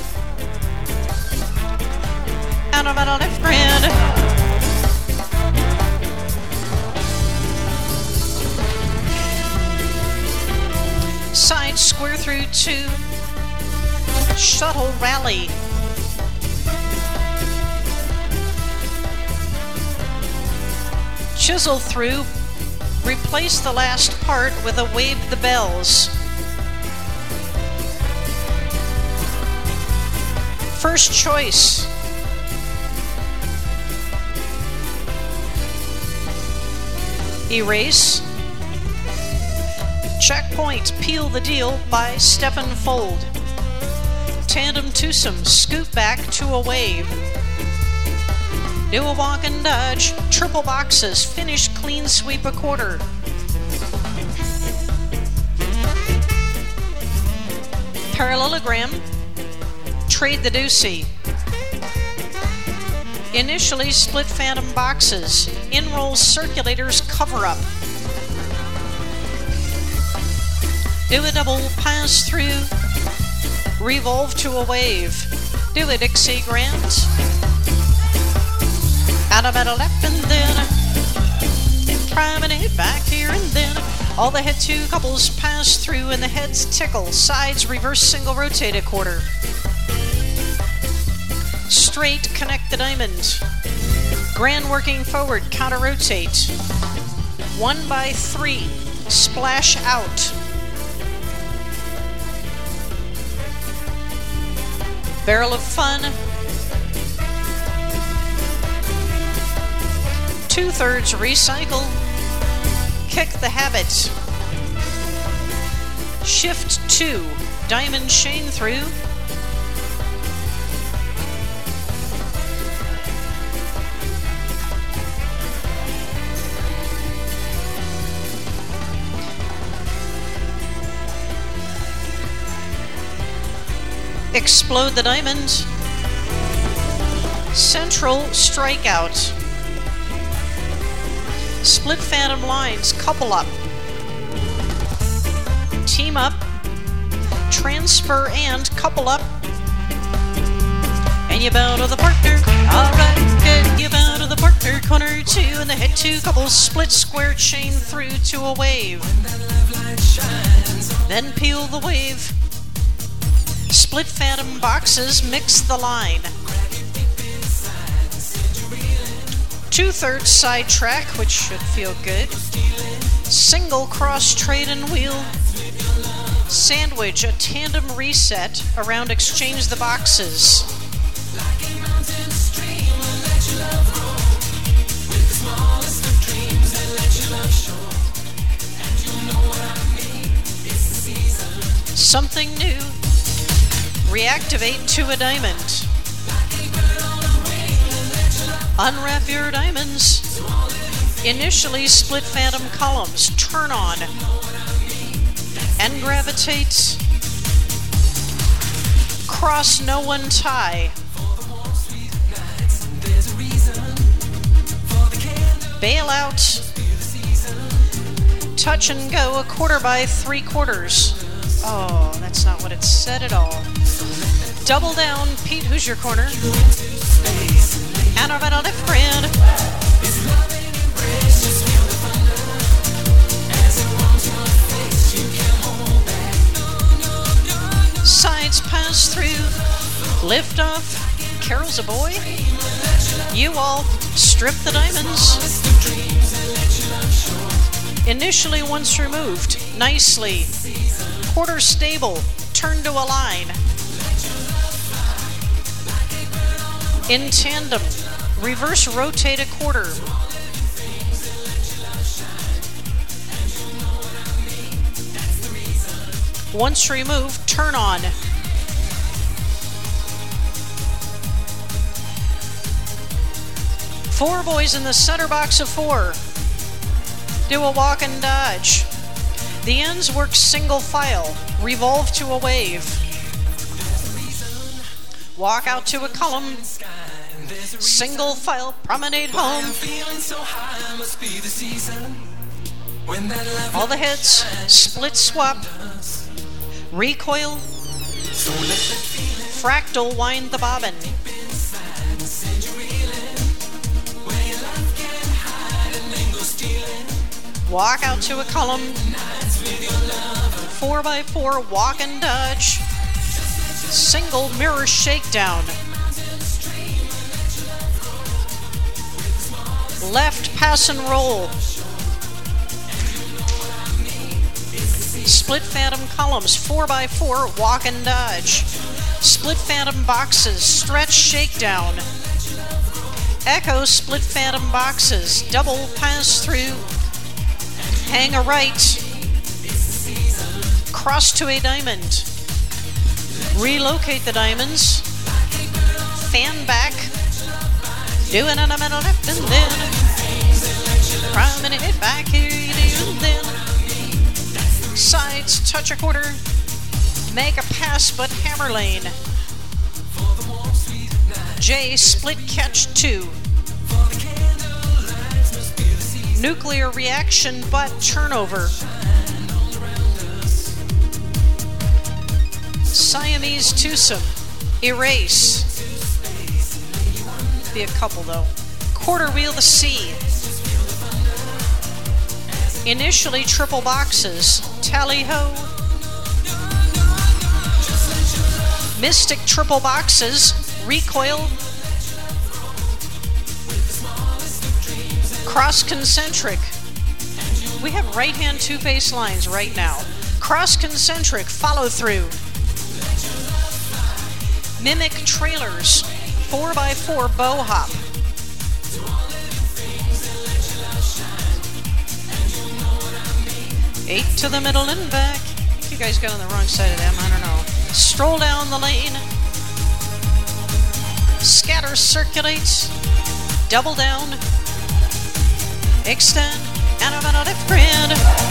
Out of out left grand. Side square through two. Shuttle rally. Chisel through. Replace the last part with a wave the bells. First choice. Erase. Checkpoint, peel the deal by step and fold. Tandem twosome, scoot back to a wave. Do a walk and dodge, triple boxes, finish clean sweep a quarter. Parallelogram, trade the deucey. Initially split phantom boxes, in-roll circulators cover up. Do a double pass through, revolve to a wave. Do a Dixie Grant. Out of a left and then prime and hit back here and then. All the head two couples pass through and the heads tickle. Sides reverse single rotate a quarter. Straight connect the diamond. Grand working forward, counter rotate. One by three, splash out. Barrel of fun. Two-thirds recycle. Kick the habit. Shift two. Diamond chain through. Explode the diamond. Central strikeout. Split phantom lines, couple up. Team up. Transfer and couple up. And you bow to the partner. Alright, good. You bow to the partner. Corner two and the head two couples. Split square chain through to a wave. Then peel the wave. Split phantom boxes, mix the line. Two-thirds side track, which should feel good. Single cross trade and wheel. Sandwich, a tandem reset around exchange the boxes. Something new. Reactivate to a diamond. Unwrap your diamonds. Initially split phantom columns. Turn on. And gravitate. Cross no one tie. Bail out. Touch and go a quarter by three quarters. Oh, that's not what it said at all. Double down, Pete, who's your corner? And our metal left grand. Sides pass through. Lift off. Carol's a boy. You all strip the diamonds. Initially once removed. Nicely. Quarter stable. Turn to a line. In tandem, reverse rotate a quarter. Once removed, turn on. Four boys in the center box of four. Do a walk and dodge. The ends work single file. Revolve to a wave. Walk out to a column. Single file promenade home. All the heads, split swap, recoil, fractal wind the bobbin. Walk out to a column, four by four walk and dodge, single mirror shakedown, left pass and roll, split phantom columns, four by four walk and dodge, split phantom boxes, stretch shakedown, echo split phantom boxes, double pass through, hang a right, cross to a diamond, relocate the diamonds, fan back, do it on a middle left and then promenade back here and then sides touch a quarter, make a pass but hammer lane, J split catch two, nuclear reaction but turnover, Siamese twosome, erase, be a couple though, quarter wheel the C, initially triple boxes, tally-ho, mystic triple boxes, recoil, cross concentric. We have right hand two bass lines right now. Cross concentric, follow through. Mimic trailers, four by four bow hop. Eight to the middle and back. I think you guys got on the wrong side of them, I don't know. Stroll down the lane. Scatter circulates. Double down. Extend, and I'm on a friend.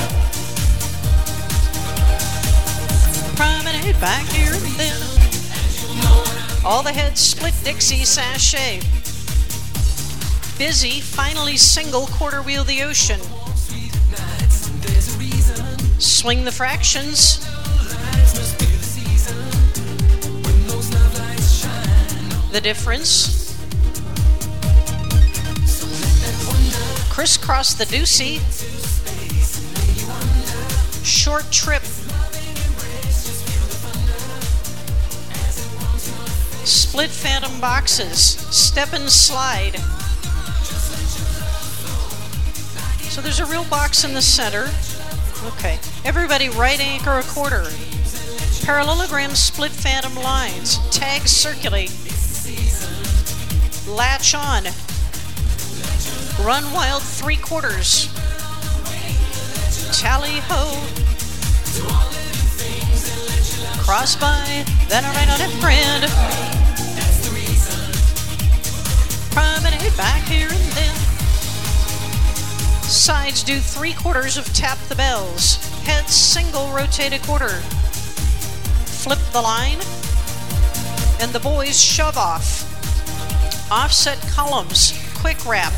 Promenade back here and then. All the heads split Dixie sachet. Busy, finally single quarter wheel the ocean. Swing the fractions. The difference. Crisscross the deucey, short trip, split phantom boxes, step and slide. So there's a real box in the center. Okay, everybody right anchor a quarter. Parallelogram split phantom lines, tags circulate, latch on. Run wild three quarters. Tally ho. Cross by, then I right on it friend. Promenade back here and then. Sides do three quarters of tap the bells. Heads single rotate a quarter. Flip the line. And the boys shove off. Offset columns, quick wrap.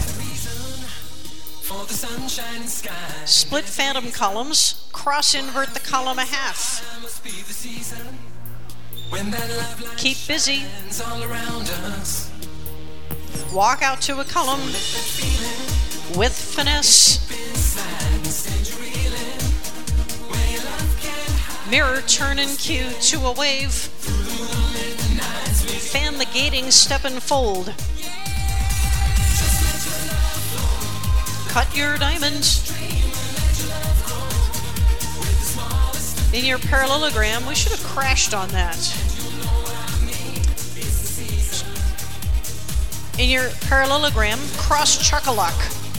Split phantom columns, cross invert the column a half. Keep busy. Walk out to a column with finesse. Mirror turn and cue to a wave. Fan the gating step and fold. Cut your diamonds. In your parallelogram, we should have crashed on that. In your parallelogram, cross chuck-a-luck.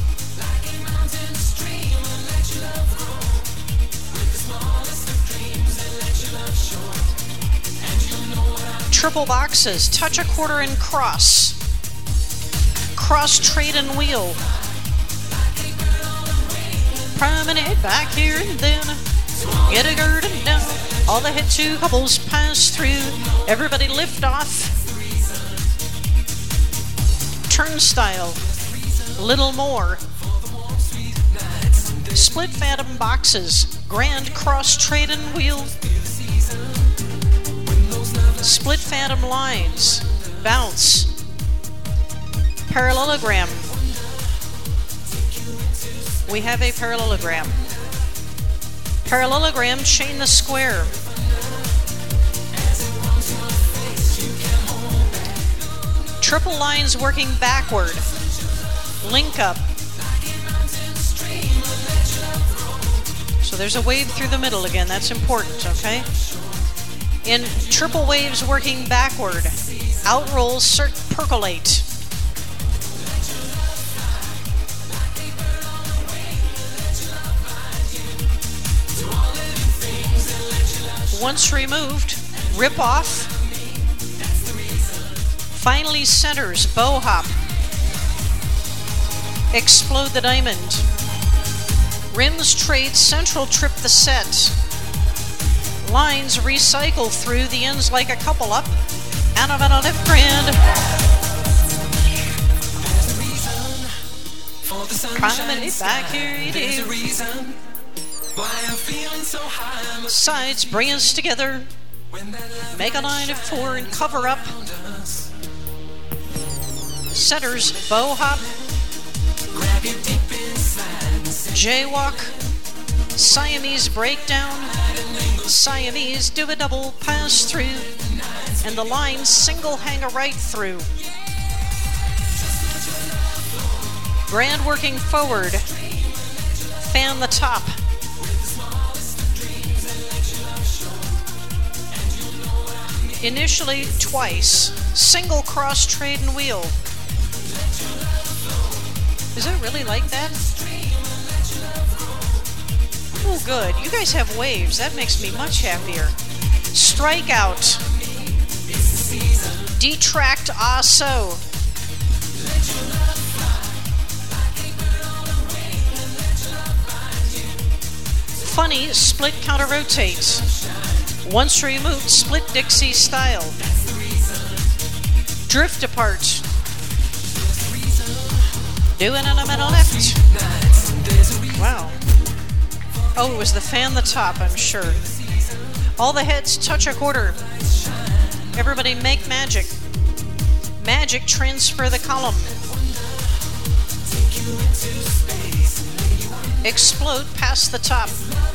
Triple boxes, touch a quarter and cross. Cross trade and wheel. Promenade back here and then. Get a gird and down. All the head two couples pass through. Everybody lift off. Turnstile, Little More. Split Phantom Boxes, Grand Cross Trade and Wheel. Split Phantom Lines, Bounce. Parallelogram. We have a parallelogram. Parallelogram, chain the square. Triple lines working backward. Link up. So there's a wave through the middle again. That's important, okay? In triple waves working backward. Outroll, cir- percolate. Once removed, rip off. Finally centers, bow hop. Explode the diamond. Rims trade, central trip the set. Lines recycle through the ends like a couple up. And about a left grand. Promenade back here, you do. Sides bring us together. Make a nine of four and cover up. Centers, bow hop. Jaywalk. Siamese breakdown. Siamese do a double pass through. And the line single hang a right through. Grand working forward. Fan the top. Initially twice. Single cross trade and wheel. Is it really like that? Oh, good. You guys have waves. That makes me much happier. Strikeout. Detract, ah so. Funny, split counter rotate. Once removed, split Dixie style. Drift apart. Doing in a middle left. Wow. Oh, it was the fan the top, I'm sure. All the heads touch a quarter. Everybody make magic. Magic, transfer the column. Explode past the top.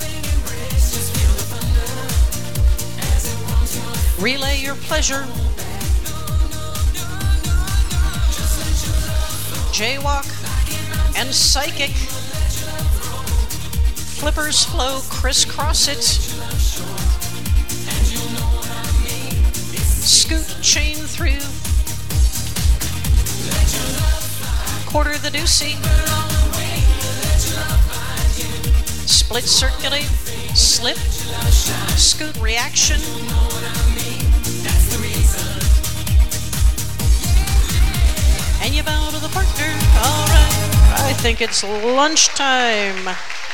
Relay your pleasure. Jaywalk and psychic. Flippers flow, crisscross it. Scoot, chain through. Quarter the deucey. Split circulate. Slip. Scoot reaction. And you bow to the partner. All right. I think it's lunchtime.